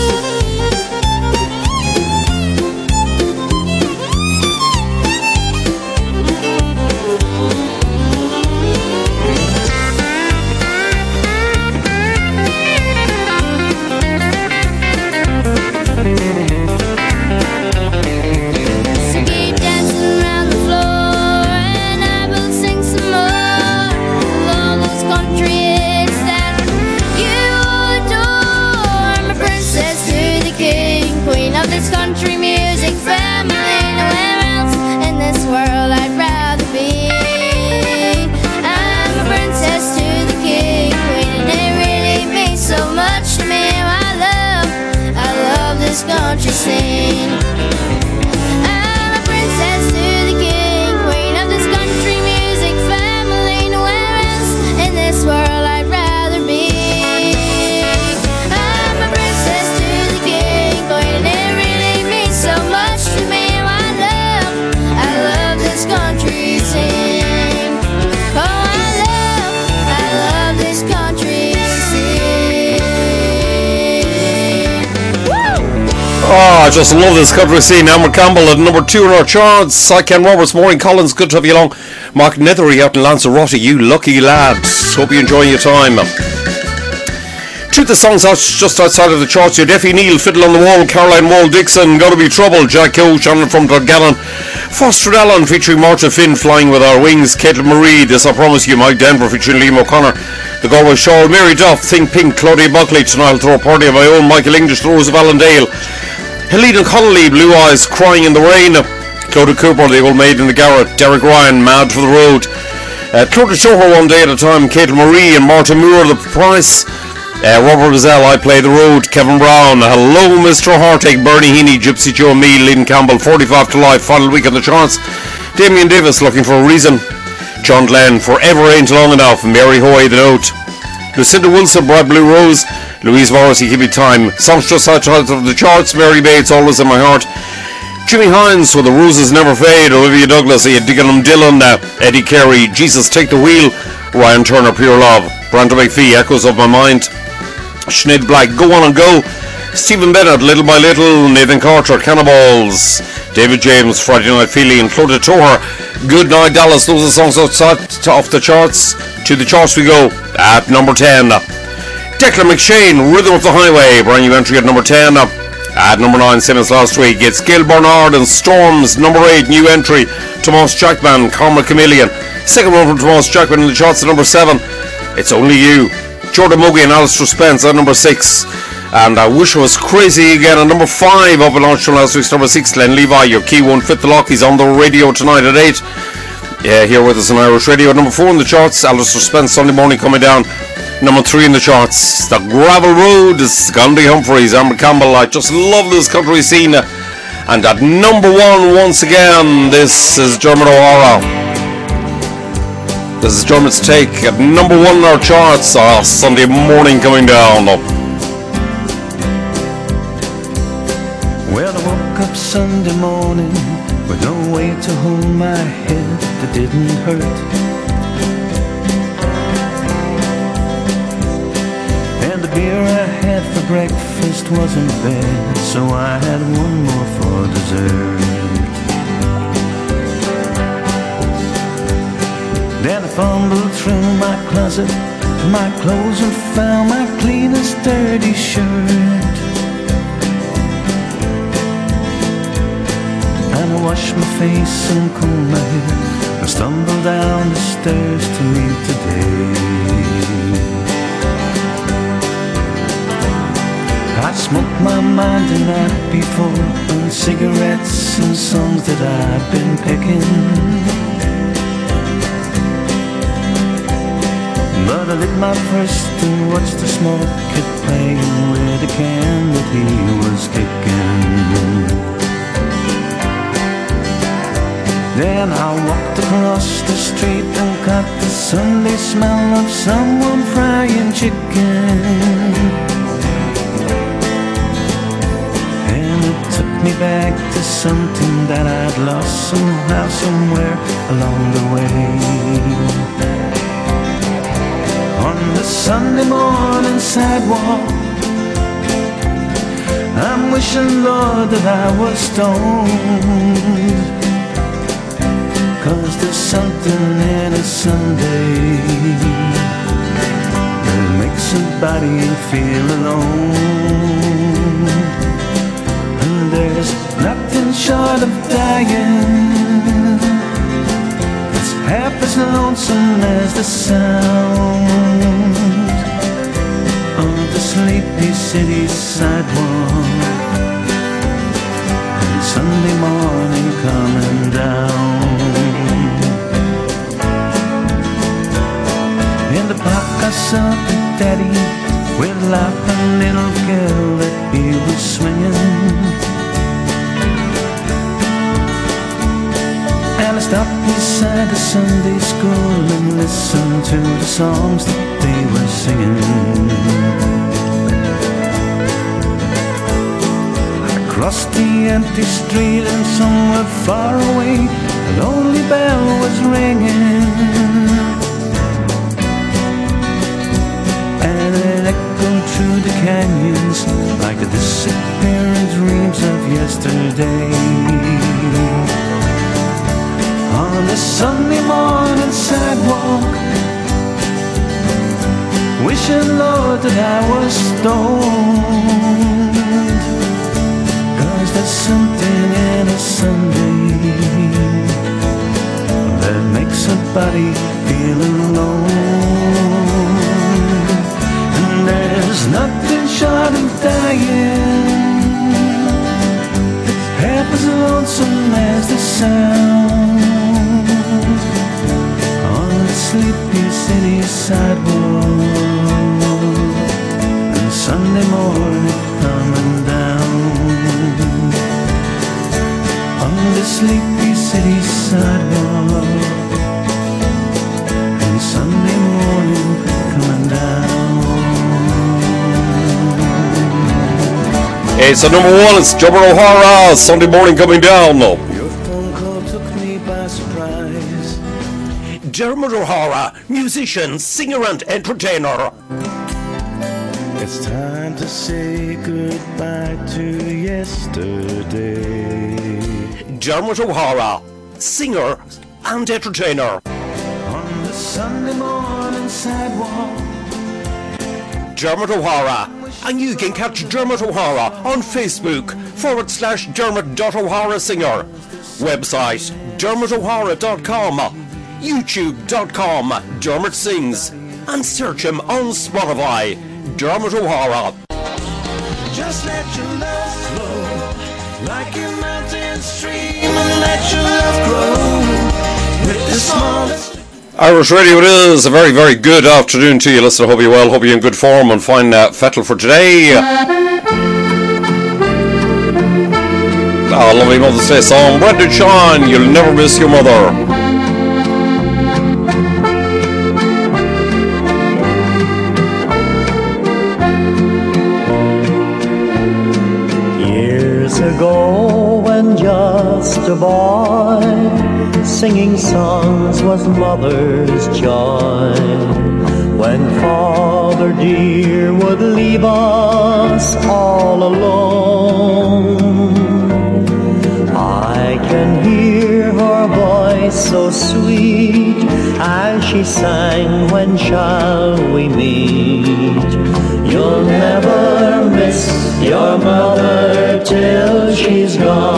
So keep dancing around the floor and I will sing some more of all those country hits that you all adore. I'm a princess to the king, queen of this country music family. Nowhere else in this world I'd rather be. I'm a princess to the king, queen, and it really means so much to me. Oh, I love, I love this country scene. I'm a princess to the king, queen of this country music family. Nowhere else in this world I'd rather be. I'm a princess to the king, queen, and it really means so much to me. Oh, I love, I love this country scene. Oh, I love, I love this country scene. Woo! Oh, I just love this country scene. Amber Campbell at number two in our charts. I Ken Roberts, Maureen Collins, good to have you along. Mark Nethery out in Lanzarote, you lucky lads. Hope you're enjoying your time. Two of the songs out just outside of the charts here. Effie Neal, Fiddle on the Wall, Caroline Wall Dixon, Gonna Be Trouble, Jack Ho, Shannon from Dungannon, Foster Allen featuring Martha Finn, Flying With Our Wings, Kettle Marie, This I Promise You, Mike Denver featuring Liam O'Connor, The Galway Shawl, Mary Duff, Think Pink, Claudia Buckley, Tonight I'll Throw a Party of My Own, Michael English, Rose of Allendale, Helena Connolly, Blue Eyes, Crying in the Rain, Clodagh Cooper, The Old Maid in the Garret, Derek Ryan, Mad for the Road, uh, Clodagh Show Her One Day at a Time, Kate Marie and Martin Moore, The Price, uh, Robert Gazelle, I Play the Road, Kevin Brown, Hello Mister Heartache, Bernie Heaney, Gypsy Joe Me, Lynn Campbell, forty-five to Life, final week on the charts, Damien Davis, Looking for a Reason, John Glenn, Forever Ain't Long Enough, Mary Hoy, The Note, Lucinda Wilson, Bright Blue Rose, Louise Morrissey, Give Me Time, songs just outside of the charts, Mary Bates, Always in My Heart, Jimmy Hines, Where the Roses Never Fade, Olivia Douglas, Diggum Dillon, uh, Eddie Carey, Jesus Take the Wheel, Ryan Turner, Pure Love, Brandon McPhee, Echoes of My Mind, Sinead Black, Go On and Go, Stephen Bennett, Little by Little, Nathan Carter, Cannibals, David James, Friday Night Feeling, and Claudia Toher, Good Night Dallas. Those are the songs outside off the charts. To the charts we go at number ten. Declan McShane, Rhythm of the Highway, brand new entry at number ten. At number nine, same as last week, it's Gail Bernard and Storms. Number eight, new entry, Tomas Jackman, Karma Chameleon. Second one from Tomas Jackman in the charts at number seven. It's Only You, Jordan Muggy and Alistair Spence at number six. And I Wish I Was Crazy Again at number five, up and launched from last week's number six. Glenn Levi, your key one, Fit the Lock. He's on the radio tonight at eight. Yeah, here with us on Irish Radio. At number four in the charts, Alistair Spence, Sunday Morning coming down. Number three in the charts, The Gravel Road, is Gandhi Humphreys, Amber Campbell. I just love this country scene. And at number one, once again, this is Dermot O'Hara. This is Dermot's Take at number one in our charts. Uh, Sunday Morning coming down. Well, I woke up Sunday morning with no way to hold my head that didn't hurt. And the beer I had for breakfast wasn't bad, so I had one more for dessert. Then I fumbled through my closet for my clothes and found my cleanest dirty shirt. And I washed my face and combed my hair and stumbled down the stairs to meet the day. I'd smoked my mind the night before on cigarettes and songs that I'd been picking. But I lit my first and watched the smoke keep playing with the can that he was kicking. Then I walked across the street and caught the Sunday smell of someone frying chicken. And it took me back to something that I'd lost somehow, somewhere along the way. On the Sunday morning sidewalk, I'm wishing, Lord, that I was stoned. 'Cause there's something in a Sunday that makes somebody feel alone. And there's nothing short of dying that's half as lonesome as the sound of the sleepy city sidewalk and Sunday morning coming down. In the park I saw Big Daddy with a laughing little girl that he was swinging. And I stopped beside the Sunday school and listened to the songs that they were singing. I crossed the empty street and somewhere far away a lonely bell was ringing. And it echoed through the canyons like the disappearing dreams of yesterday. On the Sunday morning sidewalk, wishing, Lord, that I was stoned. 'Cause there's something in a Sunday that makes somebody feel alone. And there's nothing short of dying that's half as lonesome as the sound on the sleepy city sidewalk and Sunday morning coming down. On the sleepy city sidewalk and Sunday morning coming down. Hey, so number one is Dermot O'Hara, Sunday Morning coming down. No. Your phone call took me by surprise. Dermot O'Hara, musician, singer and entertainer. It's time to say goodbye to yesterday. Dermot O'Hara, singer and entertainer. On the Sunday morning sidewalk, Dermot O'Hara. And you can catch Dermot O'Hara on Facebook forward slash Dermot.O'Hara Singer. Website dermot o'hara dot com, youtube dot com Dermot Sings, and search him on Spotify, Dermot O'Hara. just let your love flow like a mountain stream, and let your love grow with the smallest. Irish Radio it is. A very, very good afternoon to you. Listen, I hope you're well, hope you're in good form, and fine uh, fettle for today. Ah, lovely Mother's Day song. Brendan Sean, You'll Never Miss Your Mother. Years ago, when just a boy, singing songs was mother's joy. When father dear would leave us all alone, I can hear her voice so sweet as she sang, when shall we meet? You'll never miss your mother till she's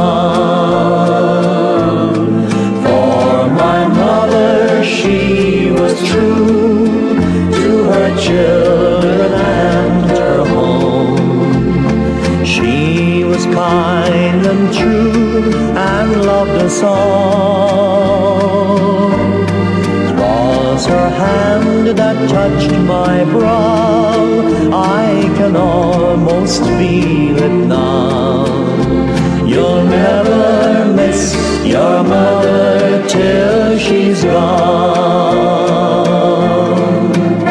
gone. For my mother, she was true to her children and her home. She was kind and true and loved us all. 'Twas her hand that touched my brow, I can almost feel it now. You'll never miss your mother till she's gone.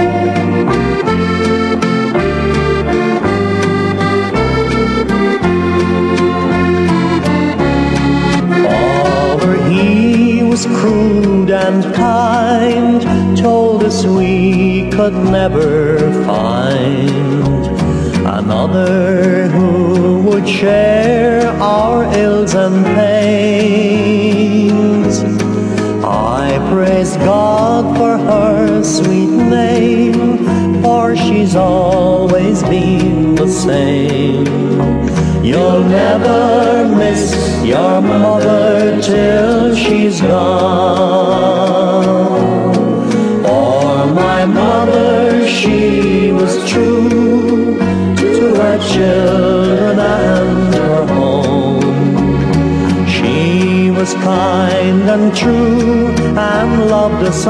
Father, he was crude and kind, told us we could never find another who would share our ills and pains. I praise God for her sweet name, for she's always been the same. You'll never miss your mother till she's gone. For my mother, she was true to her children and her home. She was kind and true and loved us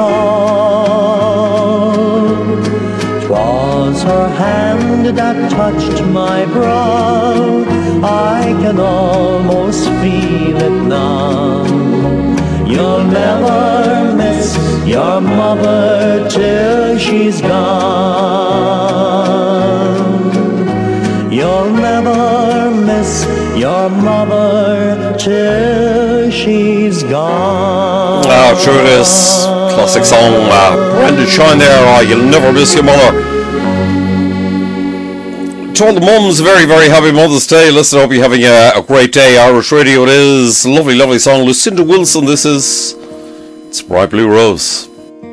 all. 'Twas her hand that touched my brow, I can almost feel it now. You'll never miss your mother till she's gone. You'll never miss your mother till she's gone. Ah, sure it is. Classic song. Uh, Brendan Sean there. Oh, you'll never miss your mother. To all the mums, very, very happy Mother's Day. Listen, I hope you're having a, a great day. Irish Radio it is. Lovely, lovely song. Lucinda Wilson, this is. It's Bright Blue Rose.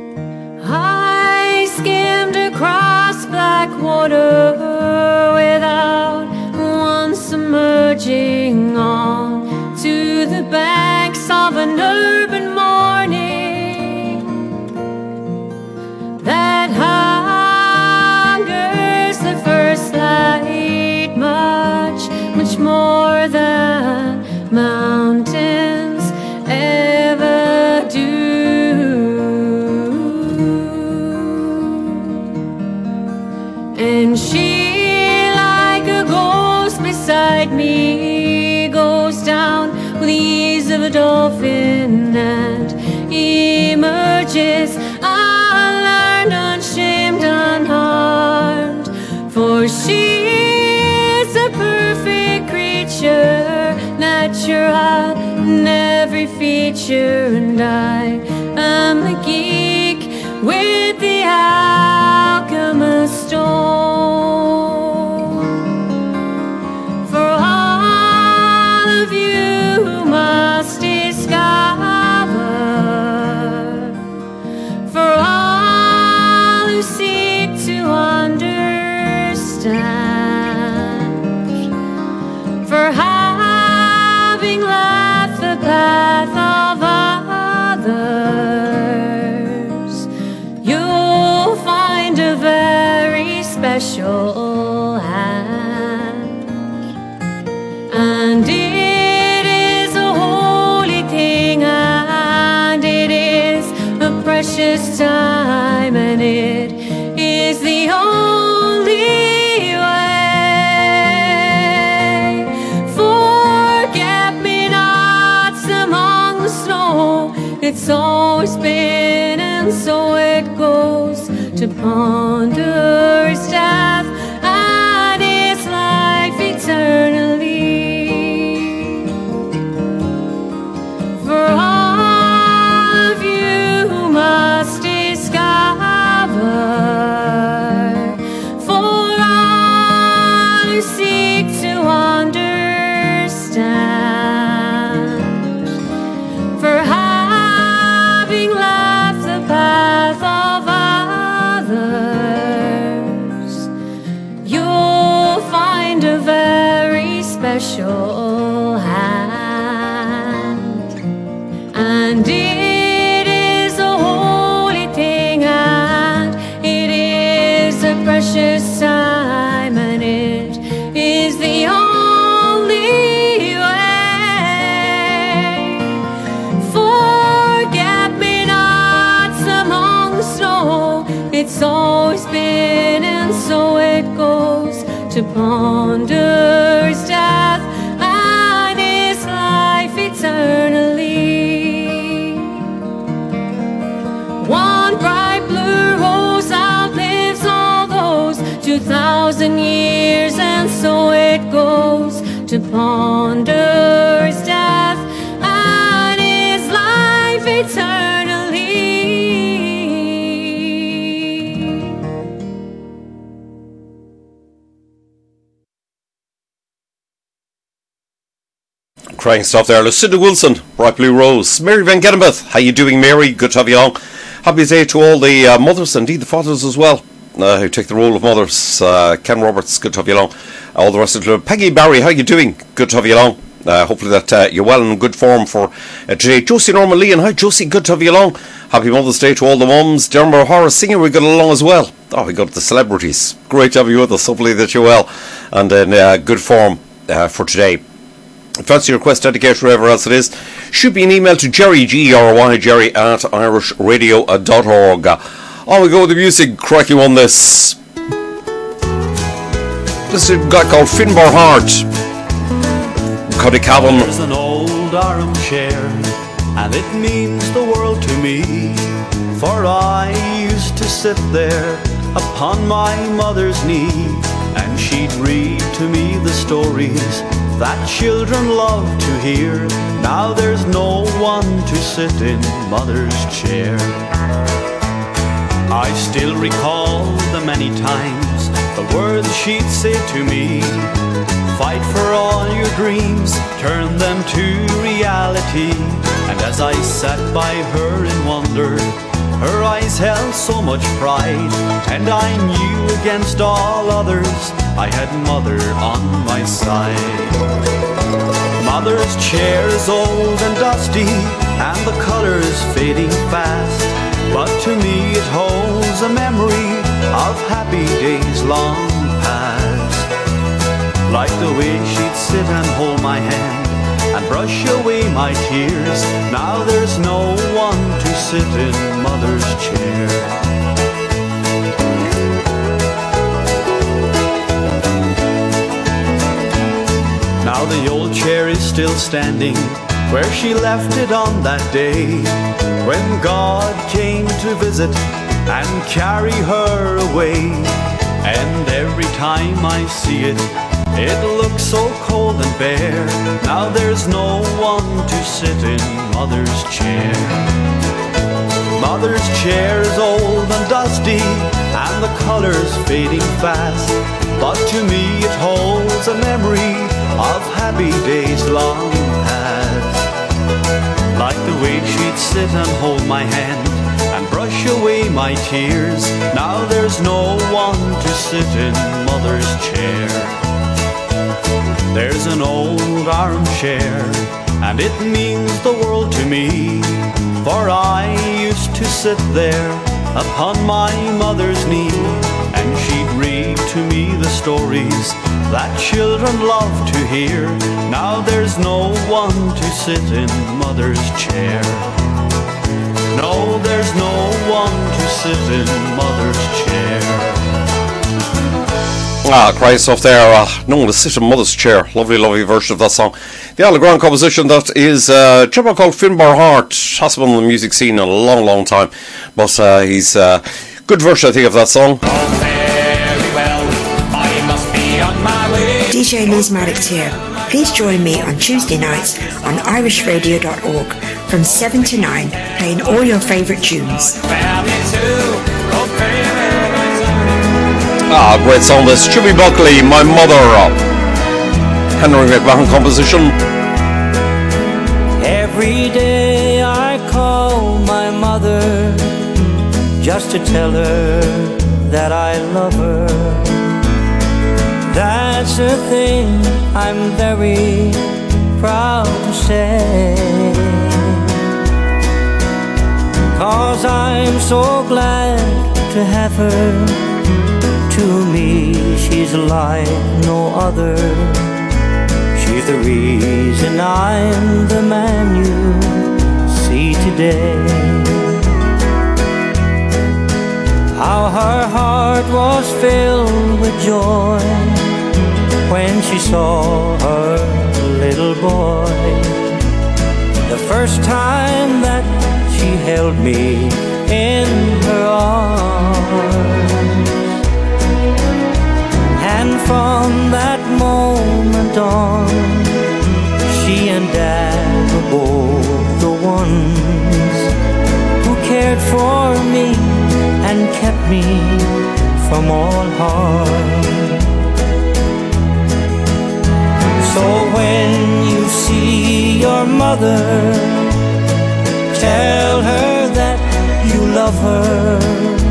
I skimmed across black water without once submerging on to the banks of an urban morning that hungers the first light much, much more than mountains ever do. And she, like a ghost beside me, goes down with the ease of a dolphin and emerges unlearned, unshamed, unharmed. For she is a perfect creature, natural in every feature, and I am the geek with the alchemist stone. For all of you who must precious time, and it is the only way. Forget-me-nots among the snow, it's always been and so it goes, to ponder his death and his life eternally. For all of you must discover, for all who seek to understand, for having left the path of others, you'll find a very special hand, and it is a holy thing, and it is a precious time, and it is the only way. Forget-me-nots among the snow, it's always been and so it goes, to ponder his death and his life eternally. One bright blue rose outlives all those two thousand years, and so it goes, to ponder his death and his life eternally. Crying stuff there. Lucinda Wilson, Bright Blue Rose. Mary Van Gedenbeth, how you doing, Mary? Good to have you on. Happy day to all the uh, mothers, indeed the fathers as well, uh, who take the role of mothers. Uh, Ken Roberts, good to have you along. All the rest of the Peggy Barry, how you doing? Good to have you along. Uh, hopefully that uh, you're well and in good form for uh, today. Josie Norman Lee, and hi Josie, good to have you along. Happy Mother's Day to all the mums. Dermot Horace Singer, we got along as well. Oh, we got the celebrities. Great to have you with us. Hopefully that you're well and in uh, good form uh, for today. Fancy request, dedication, whatever else it is, should be an email to Jerry, G E R Y, Jerry at irish radio dot org. On we go with the music, cracky one this. This is a guy called Finbar Hart. Cuddy Cavan. There's an old armchair, and it means the world to me, for I used to sit there upon my mother's knee, and she'd read to me the stories that children love to hear. Now there's no one to sit in mother's chair. I still recall the many times the words she'd say to me: fight for all your dreams, turn them to reality. And as I sat by her in wonder, her eyes held so much pride, and I knew against all others I had mother on my side. Mother's chair is old and dusty, and the color's fading fast, but to me it holds a memory of happy days long past. Like the way she'd sit and hold my hand and brush away my tears. Now there's no one to sit in mother's chair. Now the old chair is still standing where she left it on that day, when God came to visit and carry her away. And every time I see it, it looks so cold and bare. Now there's no one to sit in mother's chair. Mother's chair is old and dusty, and the color's fading fast, but to me it holds a memory of happy days long past. Like the way she'd sit and hold my hand and brush away my tears. Now there's no one to sit in mother's chair. There's an old armchair, and it means the world to me, for I used to sit there upon my mother's knee, and she'd read to me the stories that children love to hear. Now there's no one to sit in mother's chair. No, there's no Ah, Christ off there. Uh, no, to sit in mother's chair. Lovely, lovely version of that song. The Alla Grande composition, that is uh, a gentleman called Finbar Hart. Hasn't been on the music scene in a long, long time. But uh, he's a uh, good version, I think, of that song. Oh, very well. I must be on my way. D J Liz Maddox here. Please join me on Tuesday nights on irish radio dot org from seven to nine, playing all your favourite tunes. Ah, great song this. Jimmy Buckley, My Mother. Henry McMahon composition. Every day I call my mother just to tell her that I love her. That's a thing I'm very proud to say, 'cause I'm so glad to have her. To me, she's like no other. She's the reason I'm the man you see today. How her heart was filled with joy when she saw her little boy. The first time that she held me in her arms. And from that moment on, she and Dad were both the ones who cared for me and kept me from all harm. So when you see your mother, tell her that you love her.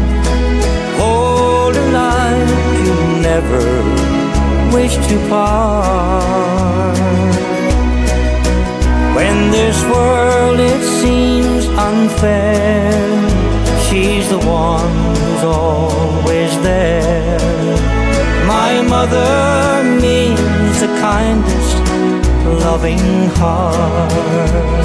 Hold her like you never wish to part. When this world it seems unfair, she's the one who's always there. My mother means the kindest, loving heart.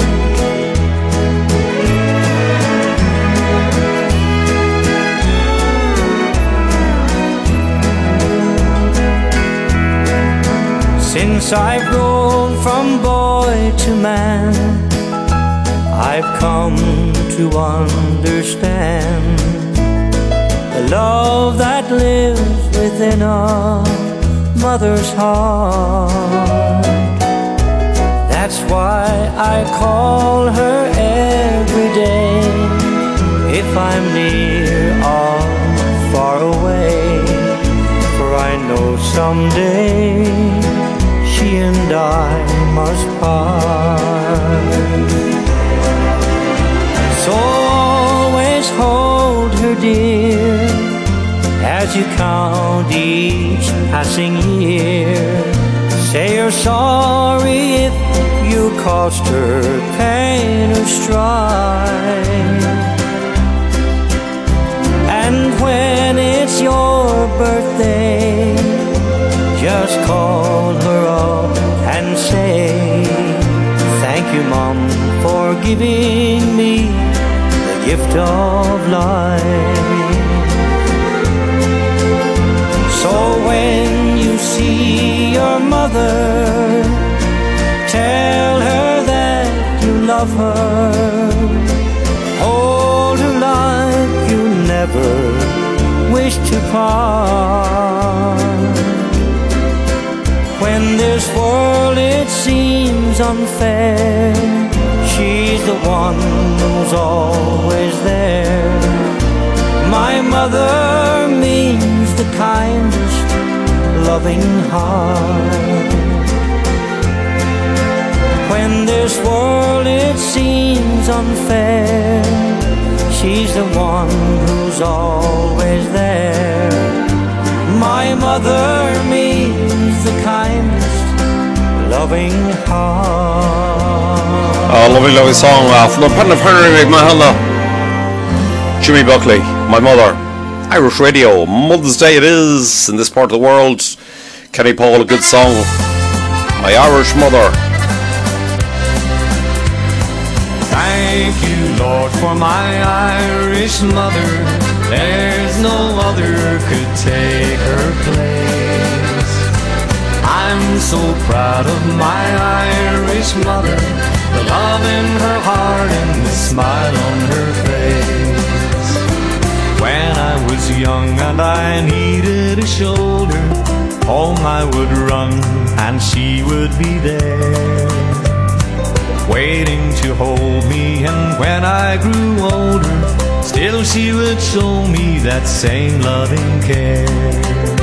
Since I've grown from boy to man, I've come to understand the love that lives within a mother's heart. That's why I call her every day, if I'm near or far away, for I know someday she and I must part. So always hold her dear as you count each passing year. Say you're sorry if you caused her pain or strife. And when it's your birthday, just call her up and say, thank you, Mom, for giving me the gift of life. So when you see your mother, tell her that you love her. Hold her like you never wish to part. When this world it seems unfair, she's the one who's always there. My mother means the kindest, loving heart. When this world it seems unfair, she's the one who's always there. My mother means the kindest, loving heart. Oh, lovely, lovely song uh, from the pen of Henry McMahon. Jimmy Buckley, My Mother. Irish Radio, Mother's Day it is in this part of the world. Kenny Paul, a good song. My Irish Mother. Thank you, Lord, for my Irish mother. There's no other could take her place. I'm so proud of my Irish mother, the love in her heart and the smile on her face. When I was young and I needed a shoulder, home I would run and she would be there, waiting to hold me. And when I grew older, still she would show me that same loving care.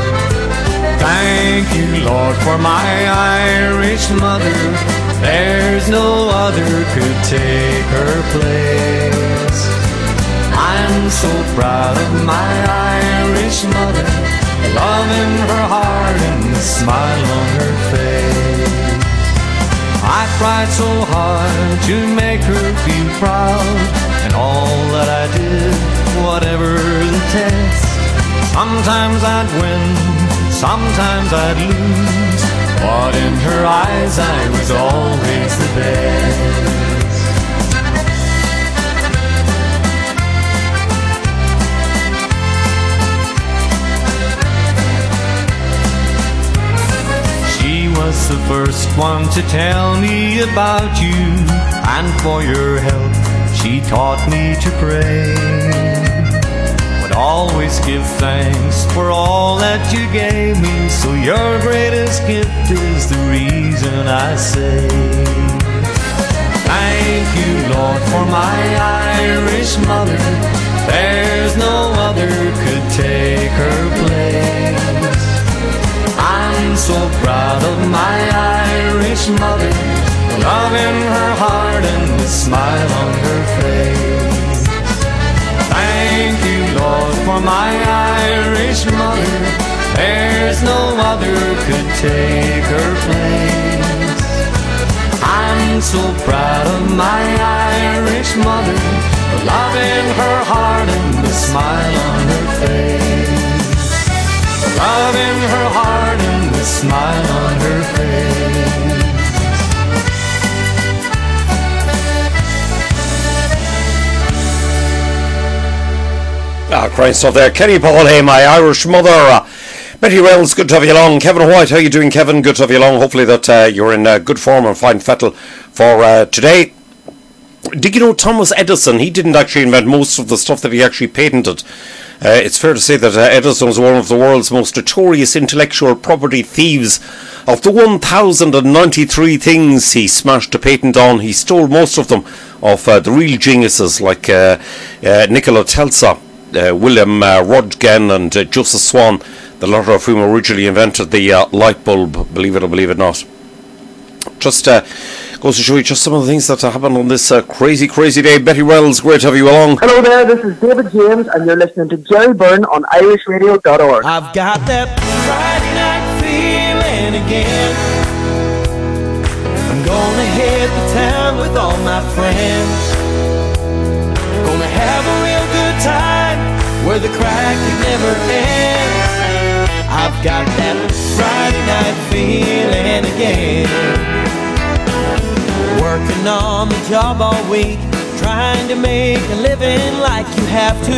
Thank you, Lord, for my Irish mother. There's no other could take her place. I'm so proud of my Irish mother, the love in her heart and the smile on her face. I tried so hard to make her feel proud, and all that I did, whatever the test. Sometimes I'd win, sometimes I'd lose, but in her eyes I was always the best. She was the first one to tell me about you, and for your help she taught me to pray. Always give thanks for all that you gave me, so your greatest gift is the reason I say thank you, Lord, for my Irish mother. There's no other could take her place. I'm so proud of my Irish mother, the love in her heart and the smile on her face. Thank you, Lord, for my Irish mother. There's no other could take her place. I'm so proud of my Irish mother, the love in her heart and the smile on her face. The love in her heart and the smile on her face. Ah, great stuff there. Kenny Paul, hey, my Irish mother. Uh, Betty Wells, good to have you along. Kevin White, how you doing, Kevin? Good to have you along. Hopefully that uh, you're in uh, good form and fine fettle for uh, today. Did you know Thomas Edison, he didn't actually invent most of the stuff that he actually patented. Uh, it's fair to say that uh, Edison was one of the world's most notorious intellectual property thieves. Of the one thousand ninety-three things he smashed a patent on, he stole most of them off uh, the real geniuses like uh, uh, Nikola Tesla, Uh, William uh, Röntgen and uh, Joseph Swan, the latter of whom originally invented the uh, light bulb, believe it or believe it not. Just uh, goes to show you just some of the things that uh, happened on this uh, crazy, crazy day. Betty Wells, great to have you along. Hello there, this is David James and you're listening to Jerry Byrne on Irish Radio dot org. I've got that Friday night feeling again. I'm gonna hit the town with all my friends. Gonna have a real good time where the crack it never ends. I've got that Friday night feeling again. Working on the job all week, trying to make a living like you have to.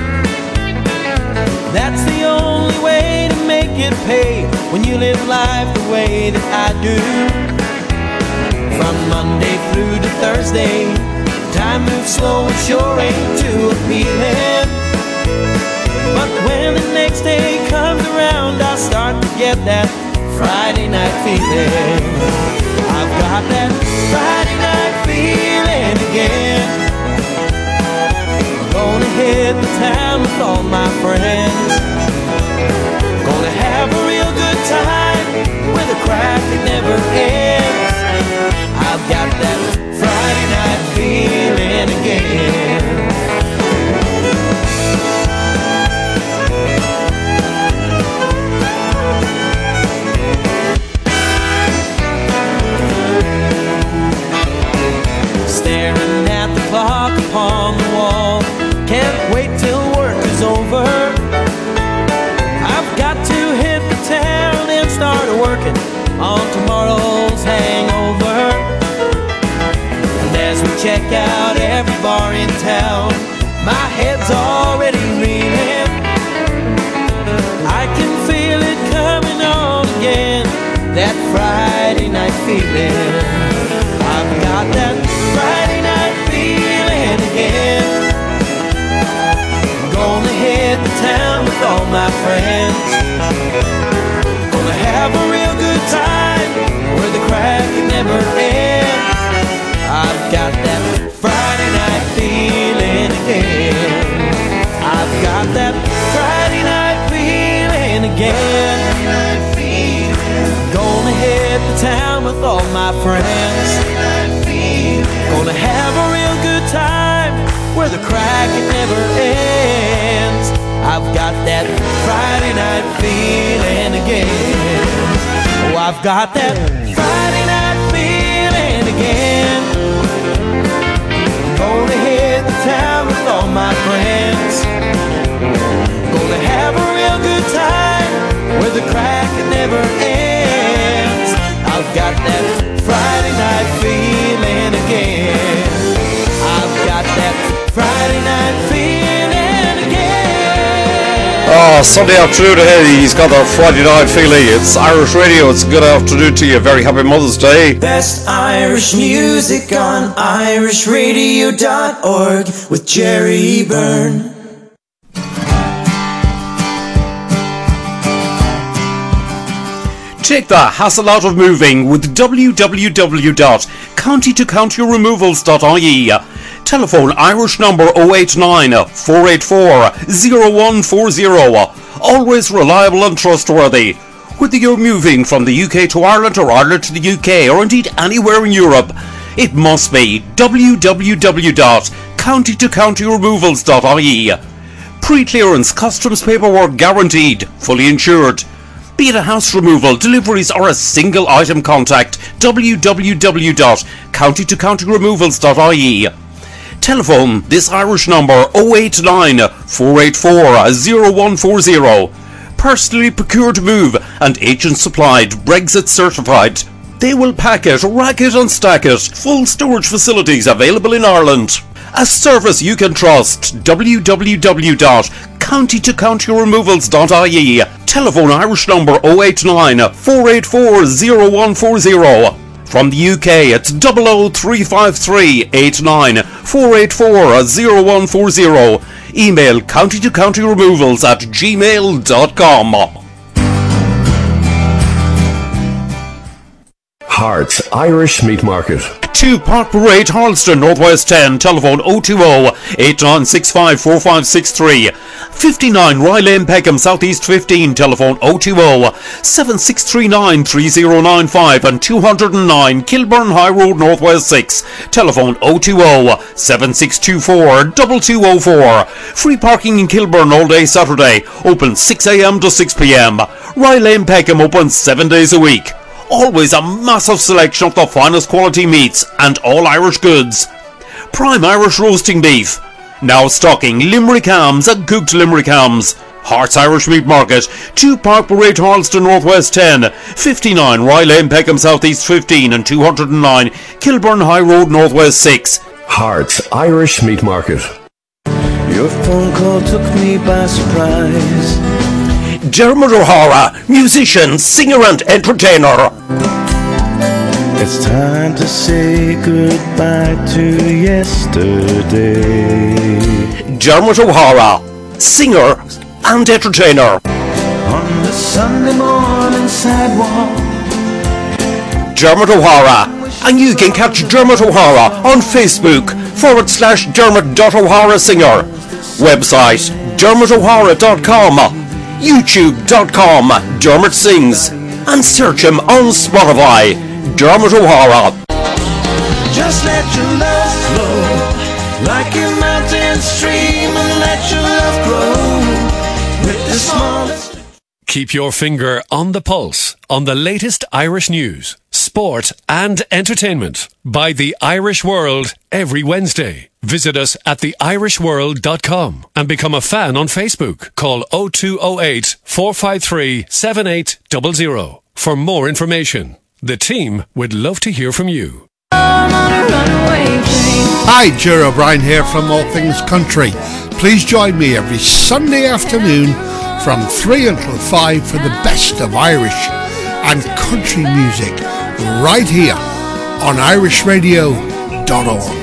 That's the only way to make it pay when you live life the way that I do. From Monday through to Thursday, time moves slow and sure ain't too appealing. But when the next day comes around, I start to get that Friday night feeling. I've got that Friday night feeling again. I'm gonna hit the town with all my friends. Gonna have a real good time with a crack that never ends. I've got that Friday night feeling again. Staring at the clock upon the wall, can't wait till work is over. I've got to hit the town and start working on tomorrow's hangover. And as we check out every bar in town, my head's already reeling. I can feel it coming on again, Friday night feeling. I've got that Friday night feeling again. Gonna hit the town with all my friends. Gonna have a real good time where the crack never ends. I've got that Friday night feeling again. I've got that Friday night feeling again. Gonna hit the town with all my friends. Gonna have a real good time where the crack never ends. I've got that Friday night feeling again. Oh, I've got that Friday night feeling again. Gonna hit the town with all my friends. Gonna have a real good time where the crack never ends. I've got that Friday night feeling again. I've got that Friday night feeling again. Oh, Sunday afternoon ahead, he's got that Friday night feeling. It's Irish Radio, it's a good afternoon to you. Very happy Mother's Day. Best Irish music on irish radio dot org with Jerry Byrne. Take the hassle out of moving with w w w dot county to county removals dot I E. Telephone Irish number oh eight nine, four eight four, oh one four oh. Always reliable and trustworthy. Whether you're moving from the U K to Ireland or Ireland to the U K or indeed anywhere in Europe, it must be w w w dot county to county removals dot I E. Pre-clearance customs paperwork guaranteed, fully insured. Be it a house removal, deliveries or a single item contact, w w w dot county to county removals dot I E. Telephone this Irish number oh eight nine, four eight four, oh one four oh. Personally procured move and agent supplied, Brexit certified. They will pack it, rack it and stack it. Full storage facilities available in Ireland. A service you can trust. w w w dot county to county removals dot I E. Telephone Irish number oh eight nine, four eight four, oh one four oh. From the U K it's double oh three five three, eight nine, four eight four, oh one four oh. Email county to county removals at gmail dot com. Hearts Irish Meat Market. two Park Parade, Harleston, Northwest ten, telephone oh two oh, eight nine six five, four five six three. fifty-nine Rye Lane, Peckham, Southeast fifteen, telephone oh two oh, seven six three nine, three oh nine five, and two oh nine Kilburn High Road, Northwest six, telephone oh two oh, seven six two four, two two oh four. Free parking in Kilburn all day Saturday, open six a m to six p m. Rye Lane, Peckham, open seven days a week. Always a massive selection of the finest quality meats and all Irish goods. Prime Irish roasting beef. Now stocking Limerick hams and cooked Limerick hams. Hearts Irish Meat Market, two Park Parade, Harleston, Northwest ten, fifty-nine Rye Lane, Peckham, Southeast fifteen, and two oh nine Kilburn High Road, Northwest six. Hearts Irish Meat Market. Your phone call took me by surprise. Dermot O'Hara, musician, singer and entertainer. It's time to say goodbye to yesterday. Dermot O'Hara, singer and entertainer. On the Sunday morning sidewalk. Dermot O'Hara. And you can catch Dermot O'Hara on Facebook forward slash Dermot.O'Hara Singer. Website dermot o'hara dot com. YouTube dot com, Dermot Sings, and search him on Spotify, Dermot O'Hara. Just let your love flow like a mountain stream, and let your love grow with the smallest. Keep your finger on the pulse on the latest Irish news, sport and entertainment by The Irish World every Wednesday. Visit us at the irish world dot com and become a fan on Facebook. Call oh two oh eight, four five three, seven eight zero zero for more information. The team would love to hear from you. Hi, Ger O'Brien here from All Things Country. Please join me every Sunday afternoon from three until five for the best of Irish and country music right here on irish radio dot org.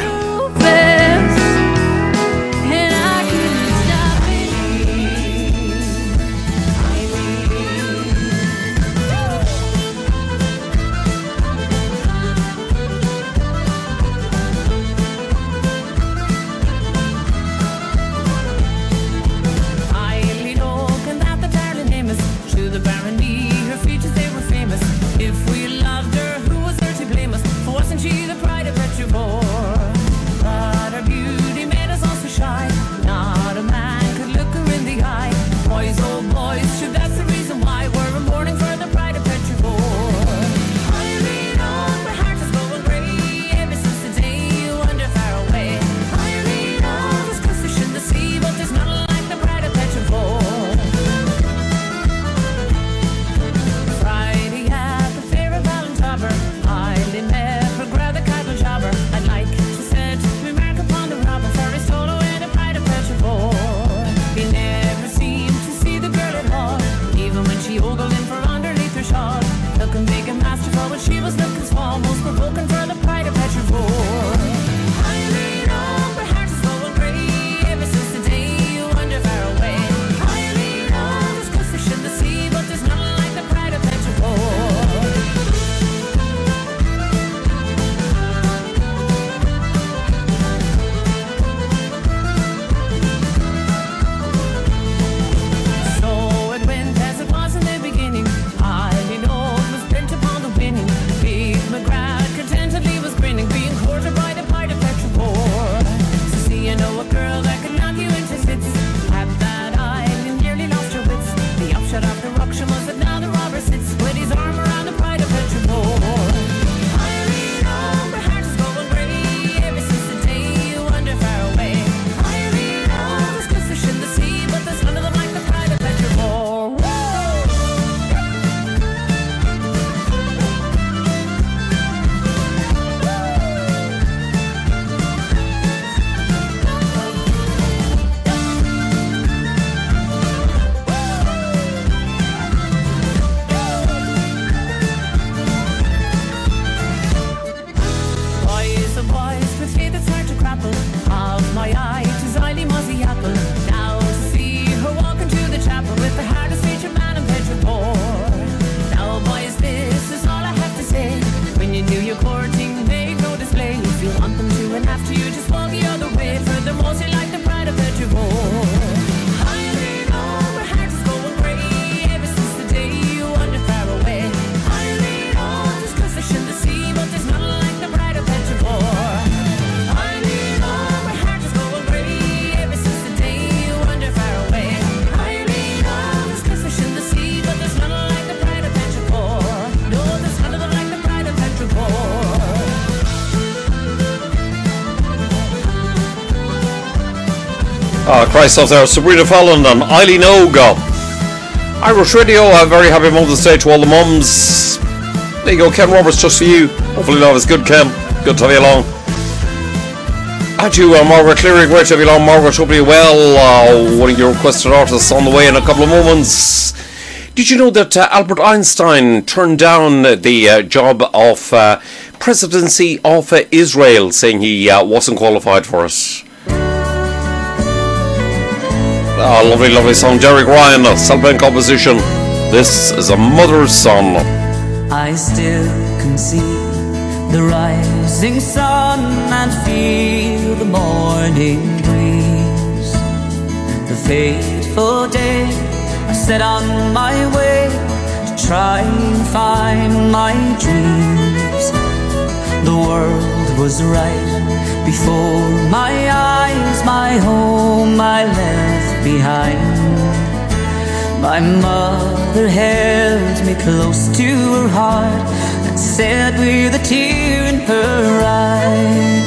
Ah, Christ, out there, Sabrina Fallon and Eileen Oga. Irish Radio, a very happy Mother's Day to all the mums. There you go, Ken Roberts, just for you. Hopefully love is good, Ken. Good to have you along. At you, uh, Margaret Cleary, great to have you along, Margaret. Hope you're well. Uh, one of your requested artists on the way in a couple of moments. Did you know that uh, Albert Einstein turned down the uh, job of uh, presidency of uh, Israel, saying he uh, wasn't qualified for it? Oh, lovely, lovely song. Derek Ryan, a Self-Paying composition. This is A Mother's Son. I still can see the rising sun and feel the morning breeze. The fateful day I set on my way to try and find my dreams. The world was right before my eyes, my home I left behind. My mother held me close to her heart and said with a tear in her eye,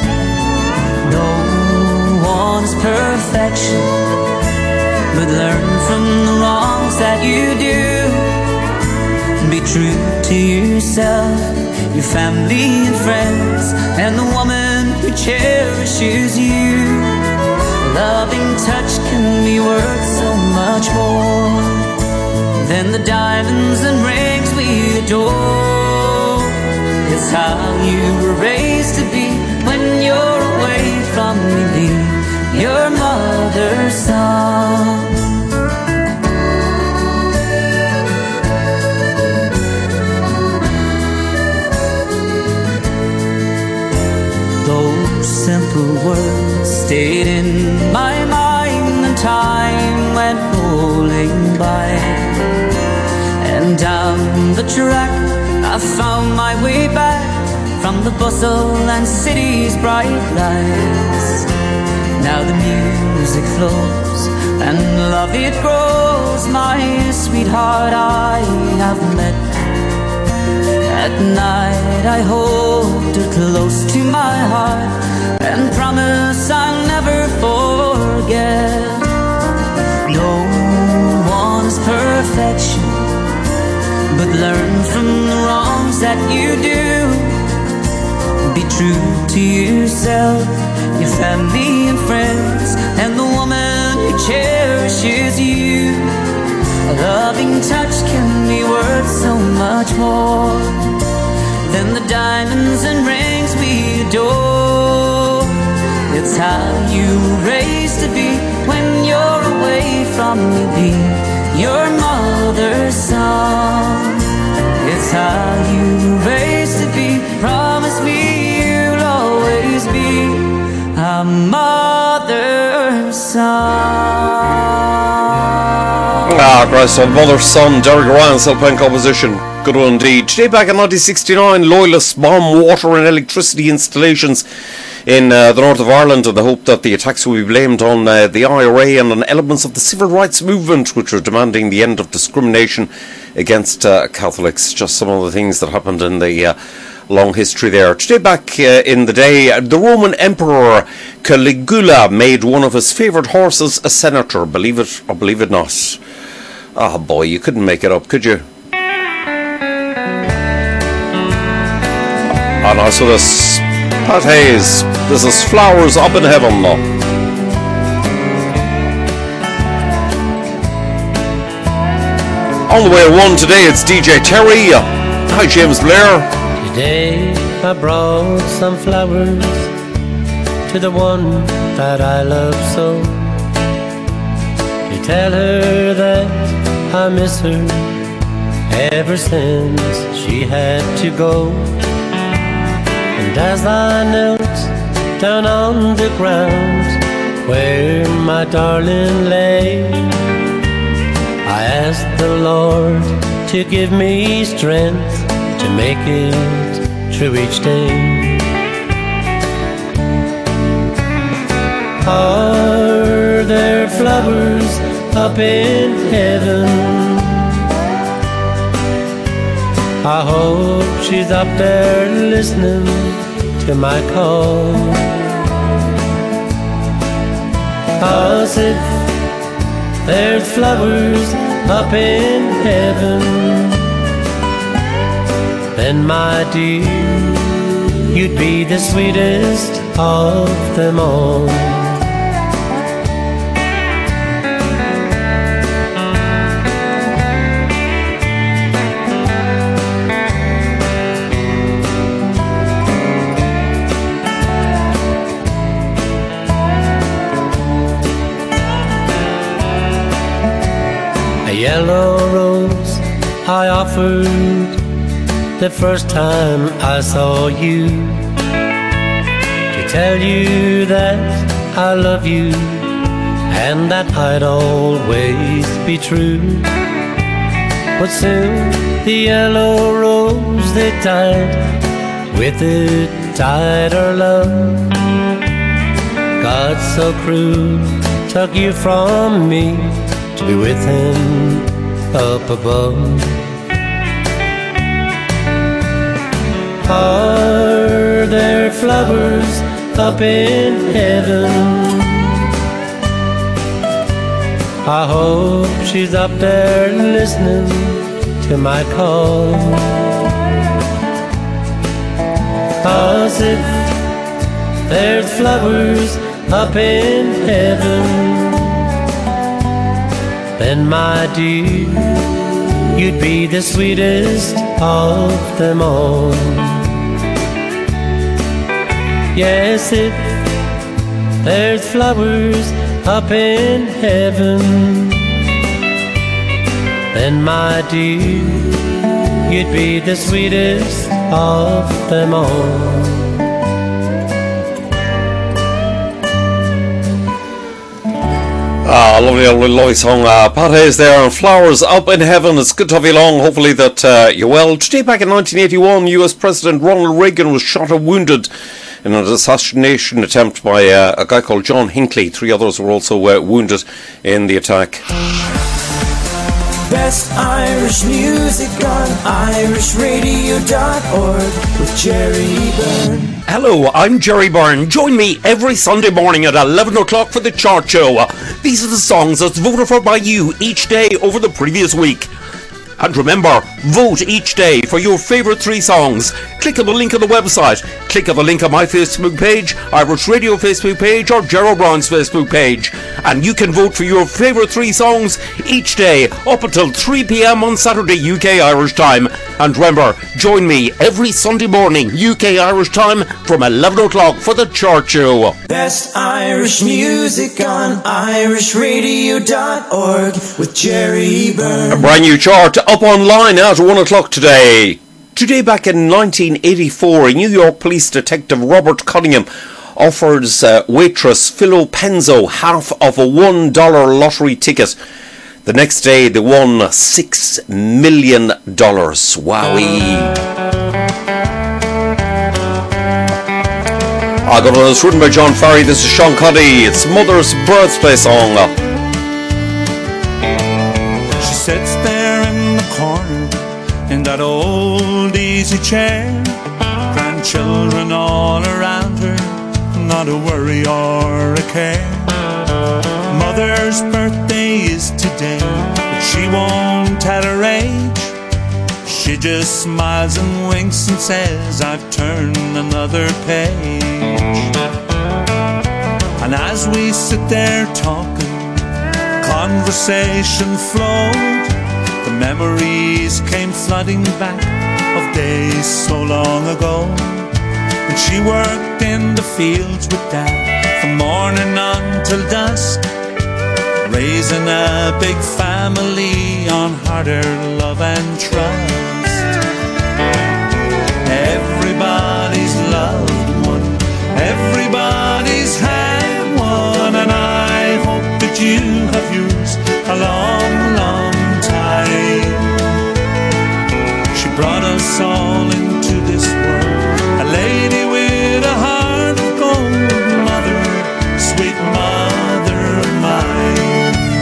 no one's perfection, but learn from the wrongs that you do. Be true to yourself, your family and friends, and the woman who cherishes you. Loving touch can be worth so much more than the diamonds and rings we adore. It's how you were raised to be when you're away from me, your mother's son. Those simple words stayed in my mind, and time went rolling by. And down the track I found my way back from the bustle and city's bright lights. Now the music flows and love it grows, my sweetheart I have met. At night I hold her close to my heart and promise I'll never forget. No one's perfection, but learn from the wrongs that you do. Be true to yourself, your family and friends, and the woman who cherishes you. A loving touch can be worth so much more than the diamonds and rings we adore. It's how you were raised to be when you're away from me, your mother's son. It's how you were raised to be. Promise me you'll always be a mother's son. Ah, Christ, a mother's son, Derek Ryan, self-playing composition. Good one indeed. Today back in nineteen sixty-nine, loyalists bomb water and electricity installations in uh, the north of Ireland in the hope that the attacks will be blamed on uh, the I R A and on elements of the civil rights movement, which are demanding the end of discrimination against uh, Catholics. Just some of the things that happened in the uh, long history there. Today back uh, in the day, the Roman Emperor Caligula made one of his favourite horses a senator, believe it or believe it not. Ah, oh boy, you couldn't make it up, could you? And also this, Pat Hayes, this is Flowers Up in Heaven now. On the way at one today, it's D J Terry. Hi, James Blair. Today I brought some flowers to the one that I love so, to tell her that I miss her ever since she had to go. And as I knelt down on the ground where my darling lay, I asked the Lord to give me strength to make it through each day. Are there flowers up in heaven? I hope she's up there listening to my call. 'Cause if there's flowers up in heaven, then my dear, you'd be the sweetest of them all. A yellow rose I offered the first time I saw you, to tell you that I love you and that I'd always be true. But soon the yellow rose that died, with it died our love. God so cruel took you from me to be with him up above. Are there flowers up in heaven? I hope she's up there listening to my call. 'Cause if there's flowers up in heaven, then my dear, you'd be the sweetest of them all. Yes, if there's flowers up in heaven, then my dear, you'd be the sweetest of them all. Ah, lovely, lovely, lovely song. Uh, Pat Hayes there on Flowers Up in Heaven. It's good to have you along. Hopefully that uh, you're well. Today, back in nineteen eighty-one, U S President Ronald Reagan was shot or wounded in an assassination attempt by uh, a guy called John Hinckley. Three others were also uh, wounded in the attack. Best Irish music on irish radio dot org with Jerry Byrne. Hello, I'm Jerry Byrne. Join me every Sunday morning at eleven o'clock for the Chart Show. These are the songs that's voted for by you each day over the previous week. And remember, vote each day for your favourite three songs. Click on the link on the website. Click on the link on my Facebook page, Irish Radio Facebook page, or Gerald Brown's Facebook page. And you can vote for your favourite three songs each day up until three p.m. on Saturday U K Irish time. And remember, join me every Sunday morning U K Irish time from eleven o'clock for the Chart Show. Best Irish music on irish radio dot org with Jerry Byrne. A brand new chart up online at one o'clock today. Today, back in nineteen eighty-four, a New York police detective, Robert Cunningham, offers uh, waitress Philo Penzo half of a one dollar lottery ticket. The next day, they won six million dollars. Wowee. I got one that's written by John Farry. This is Sean Cuddy. It's Mother's Birthday song. She sits there in the corner in that old easy chair, grandchildren all around her, not a worry or a care. Mother's birthday is today, but she won't tell her age. She just smiles and winks and says, I've turned another page. And as we sit there talking, conversation flowed. The memories came flooding back of days so long ago, when she worked in the fields with Dad from morning until dusk, raising a big family on hard-earned love and trust. Everybody's loved one, everybody's had one, and I hope that you have yours a long, long time. She brought us all into this world, a lady with a heart of gold, mother, sweet mother of mine.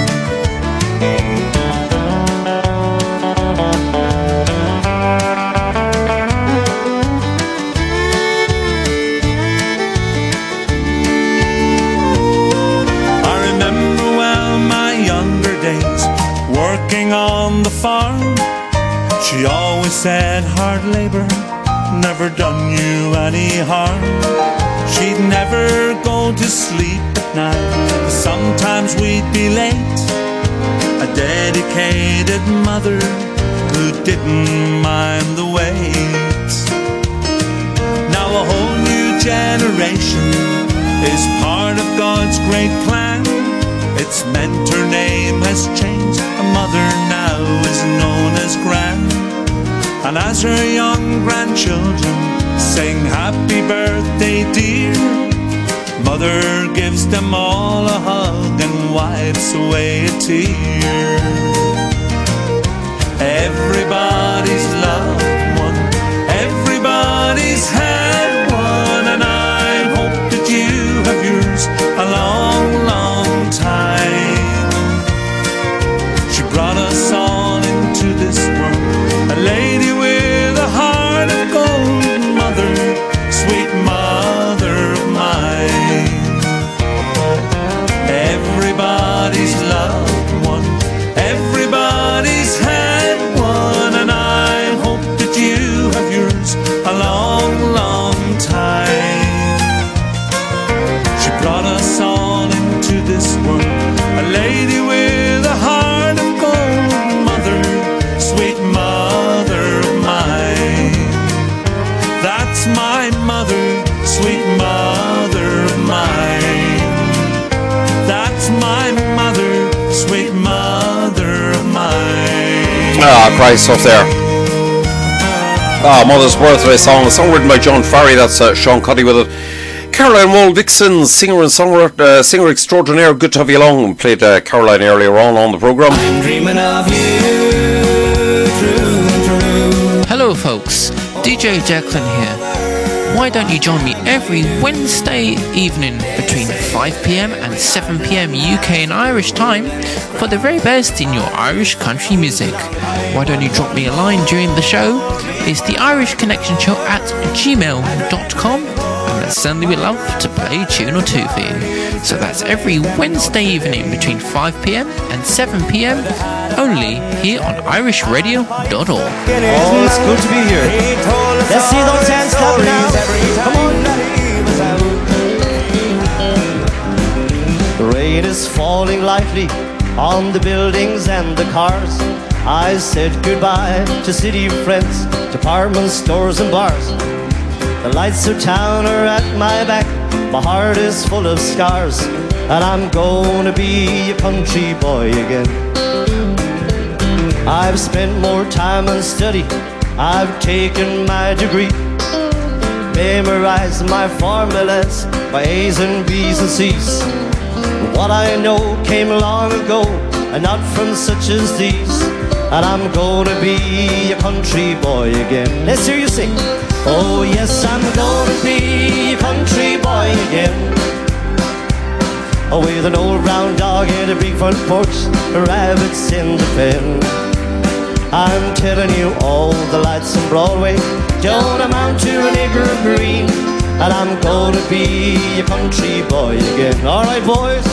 I remember well my younger days, working on the farm. She always said hard labor never done you any harm. She'd never go to sleep at night, sometimes we'd be late. A dedicated mother who didn't mind the wait. Now a whole new generation is part of God's great plan. It's meant her name has changed, a mother now is known as Gran. And as her young grandchildren sing happy birthday dear, mother gives them all a hug and wipes away a tear. Everybody's loved one, everybody's had one, and I hope that you have yours a long, long time. She brought us all into this world, a lady with a heart of gold, mother, sweet mother of mine. Everybody's loved one, everybody's had one, and I hope that you have yours a long, long time. She brought us all into this world, a lady with a heart of gold, mother, sweet mother of mine. sweet mother of mine. Ah, Christ, up there. Ah, Mother's Birthday song. A song written by John Farry. That's uh, Sean Cuddy with it. Caroline Wall Dixon, singer and songwriter, uh, singer extraordinaire. Good to have you along. Played uh, Caroline earlier on on the programme. I'm dreaming of you, true, true. Hello, folks. D J Declan here. Why don't you join me every Wednesday evening between five p.m. and seven p.m. U K and Irish time for the very best in your Irish country music? Why don't you drop me a line during the show? It's the Irish Connection Show at gmail dot com, and I'd certainly would love to play a tune or two for you. So that's every Wednesday evening between five p.m. and seven p.m. only here on irish radio dot org. Oh, it's good to be here. Let's see those hands clapping now. Come on. The rain is falling lightly on the buildings and the cars. I said goodbye to city friends, department stores and bars. The lights of town are at my back. My heart is full of scars, and I'm gonna be a country boy again. I've spent more time on study, I've taken my degree, memorized my formulas, my A's and B's and C's. What I know came long ago, and not from such as these. And I'm gonna be a country boy again. Let's hear you sing. Oh yes, I'm gonna be a country boy again. Oh, with an old brown dog and a big front porch, rabbits in the pen. I'm telling you, all the lights on Broadway don't amount to an acre of green. And I'm gonna be a country boy again. Alright, boys.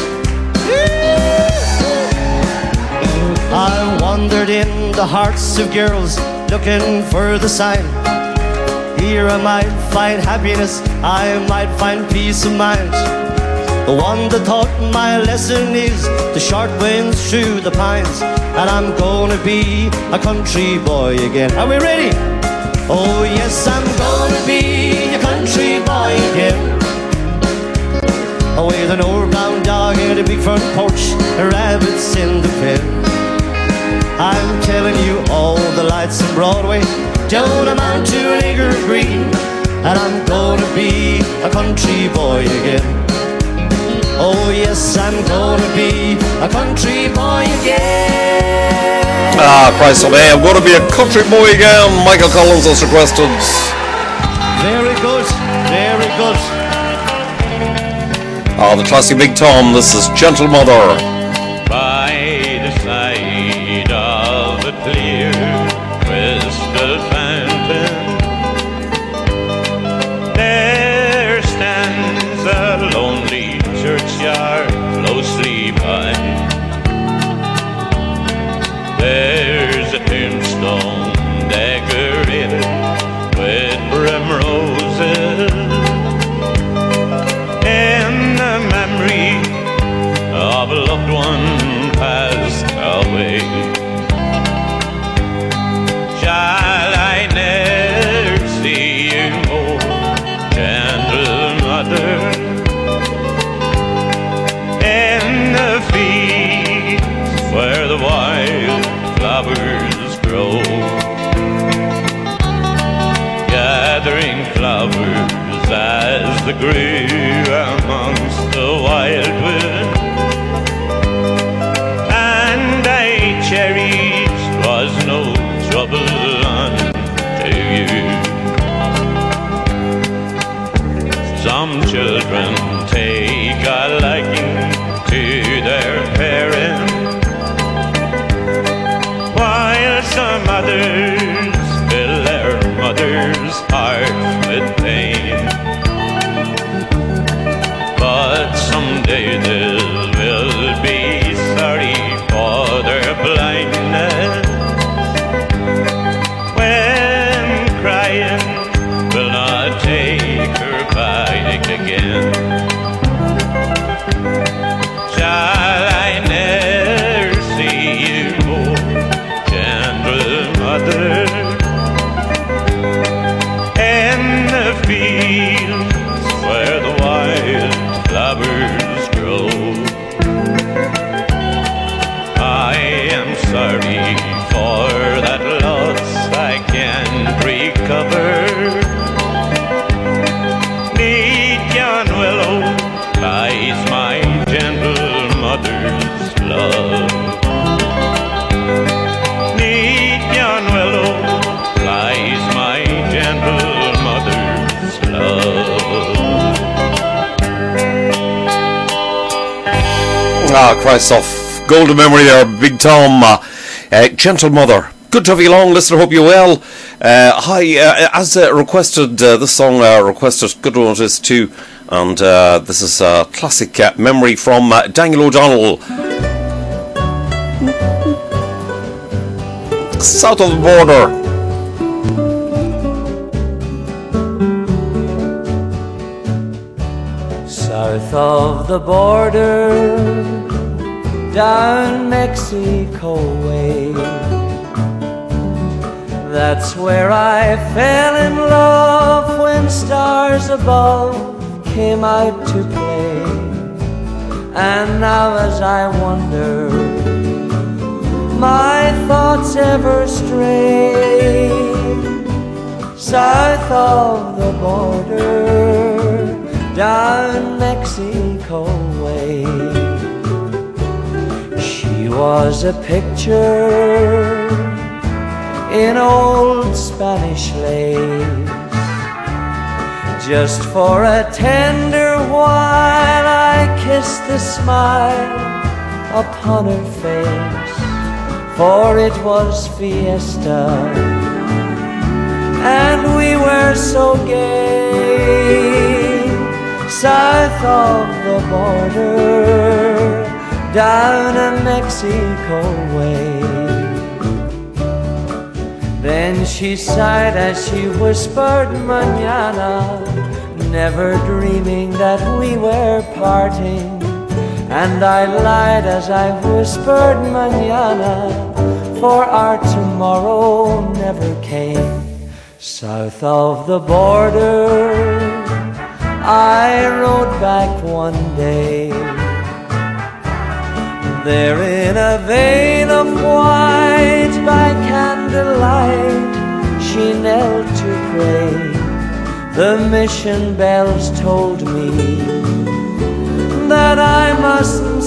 I wandered in the hearts of girls looking for the sign. Here I might find happiness, I might find peace of mind. The one that taught my lesson is the short winds through the pines. And I'm gonna be a country boy again. Are we ready? Oh yes, I'm gonna be a country boy again. Oh, with an old brown dog and a big front porch, rabbits in the pen. I'm telling you, all the lights on Broadway don't amount to an acre of green. And I'm gonna be a country boy again. Oh yes, I'm gonna be a country boy again. Ah, Christ obey, I'm gonna be a country boy again. Michael Collins has requested. Very good, very good. Ah, the classic Big Tom, this is Gentle Mother. By the side of a clear crystal fountain, there stands a lonely churchyard closely by. There's a tombstone decorated with primroses in the memory of a loved one passed away. Shall I never see you more, gentle mother, in the fields where the wild flowers grow, gathering flowers as they grew amongst the wildwood, and I cherished was no trouble unto you. Some children take a liking to their parents, while some others fill their mother's heart with pain. But someday they will be sorry for their blindness, when crying will not take her back again. Shall I never Ah, Christ off. Golden memory there, Big Tom. Uh, uh, Gentle Mother. Good to have you along, listener. Hope you're well. Uh, hi, uh, as uh, requested, uh, this song uh, requested, good one it is too. And uh, this is a classic uh, memory from uh, Daniel O'Donnell. South of the border. South of the border, down Mexico way. That's where I fell in love when stars above came out to play. And now as I wonder, my thoughts ever stray south of the border, down Mexico way. She was a picture in old Spanish lace, just for a tender while I kissed the smile upon her face, for it was fiesta and we were so gay, south of the border, down a Mexico way. Then she sighed as she whispered mañana, never dreaming that we were parting. And I lied as I whispered mañana, for our tomorrow never came. South of the border, I rode back one day. There in a vein of white by candlelight she knelt to pray. The mission bells told me that I mustn't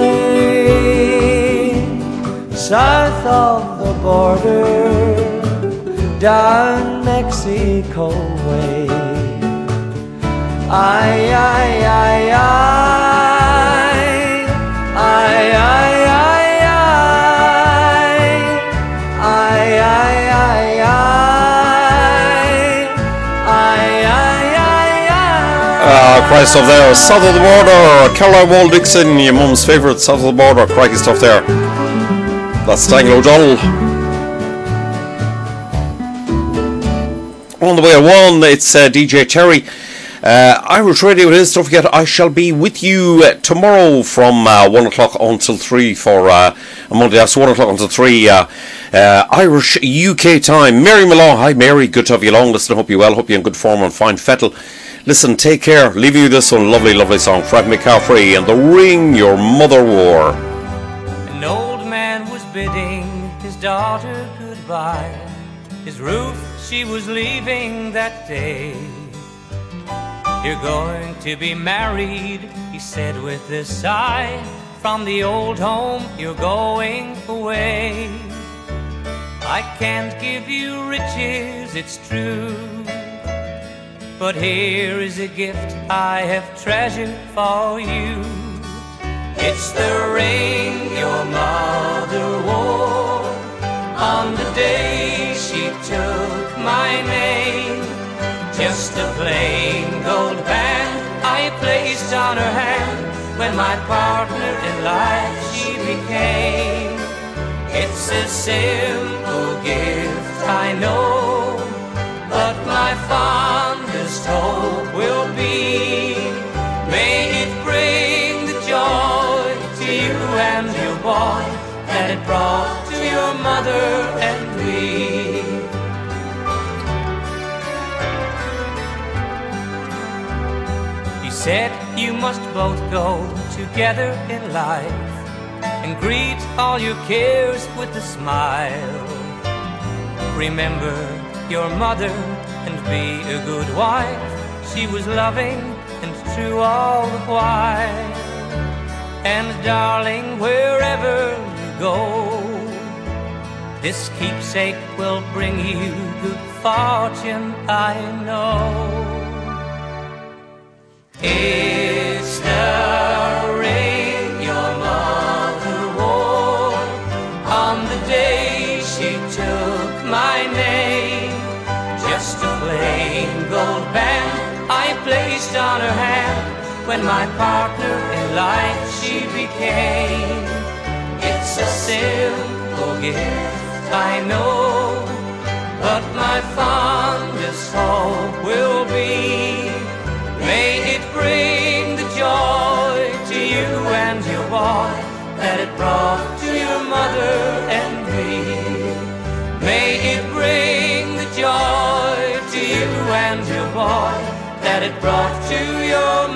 stay south of the border, down Mexico way. Ay, ay, ay, ay, ay, ay, ay, ay, ay, ay, ay, ay, ay, ay. Ah, Christ stuff there. South of the border. Caroline Wall Dixon, your mum's favourite. South of the border. Crikey stuff there. That's Daniel O'Donnell. On the way at one, it's uh, D J Terry. Uh, Irish Radio it is. Don't forget, I shall be with you uh, tomorrow from uh, one o'clock until three for uh, a Monday. That's one o'clock until three. Uh, uh, Irish U K time. Mary Malone. Hi, Mary. Good to have you along. Listen, I hope you're well. Hope you're in good form and fine fettle. Listen, take care. Leaving you this one lovely, lovely song. Fred McCaffrey and The Ring Your Mother Wore. An old man was bidding his daughter goodbye. His Ruth, she was leaving that day. You're going to be married, he said with a sigh. From the old home you're going away. I can't give you riches, it's true, but here is a gift I have treasured for you. It's the ring your mother wore on the day she took my name. Just a plain gold band I placed on her hand when my partner in life she became. It's a simple gift, I know, but my fondest hope will be, may it bring the joy to you and your boy that it brought to your mother and me. He said you must both go together in life and greet all your cares with a smile. Remember your mother and be a good wife. She was loving and true all the while. And darling, wherever you go, this keepsake will bring you good fortune, I know. It's the ring your mother band I placed on her hand when my partner in life she became. It's a simple gift, I know, but my fondest hope will be, may it bring the joy to you and your boy that it brought to your mother and me. May it bring the joy to you and your boy that it brought to your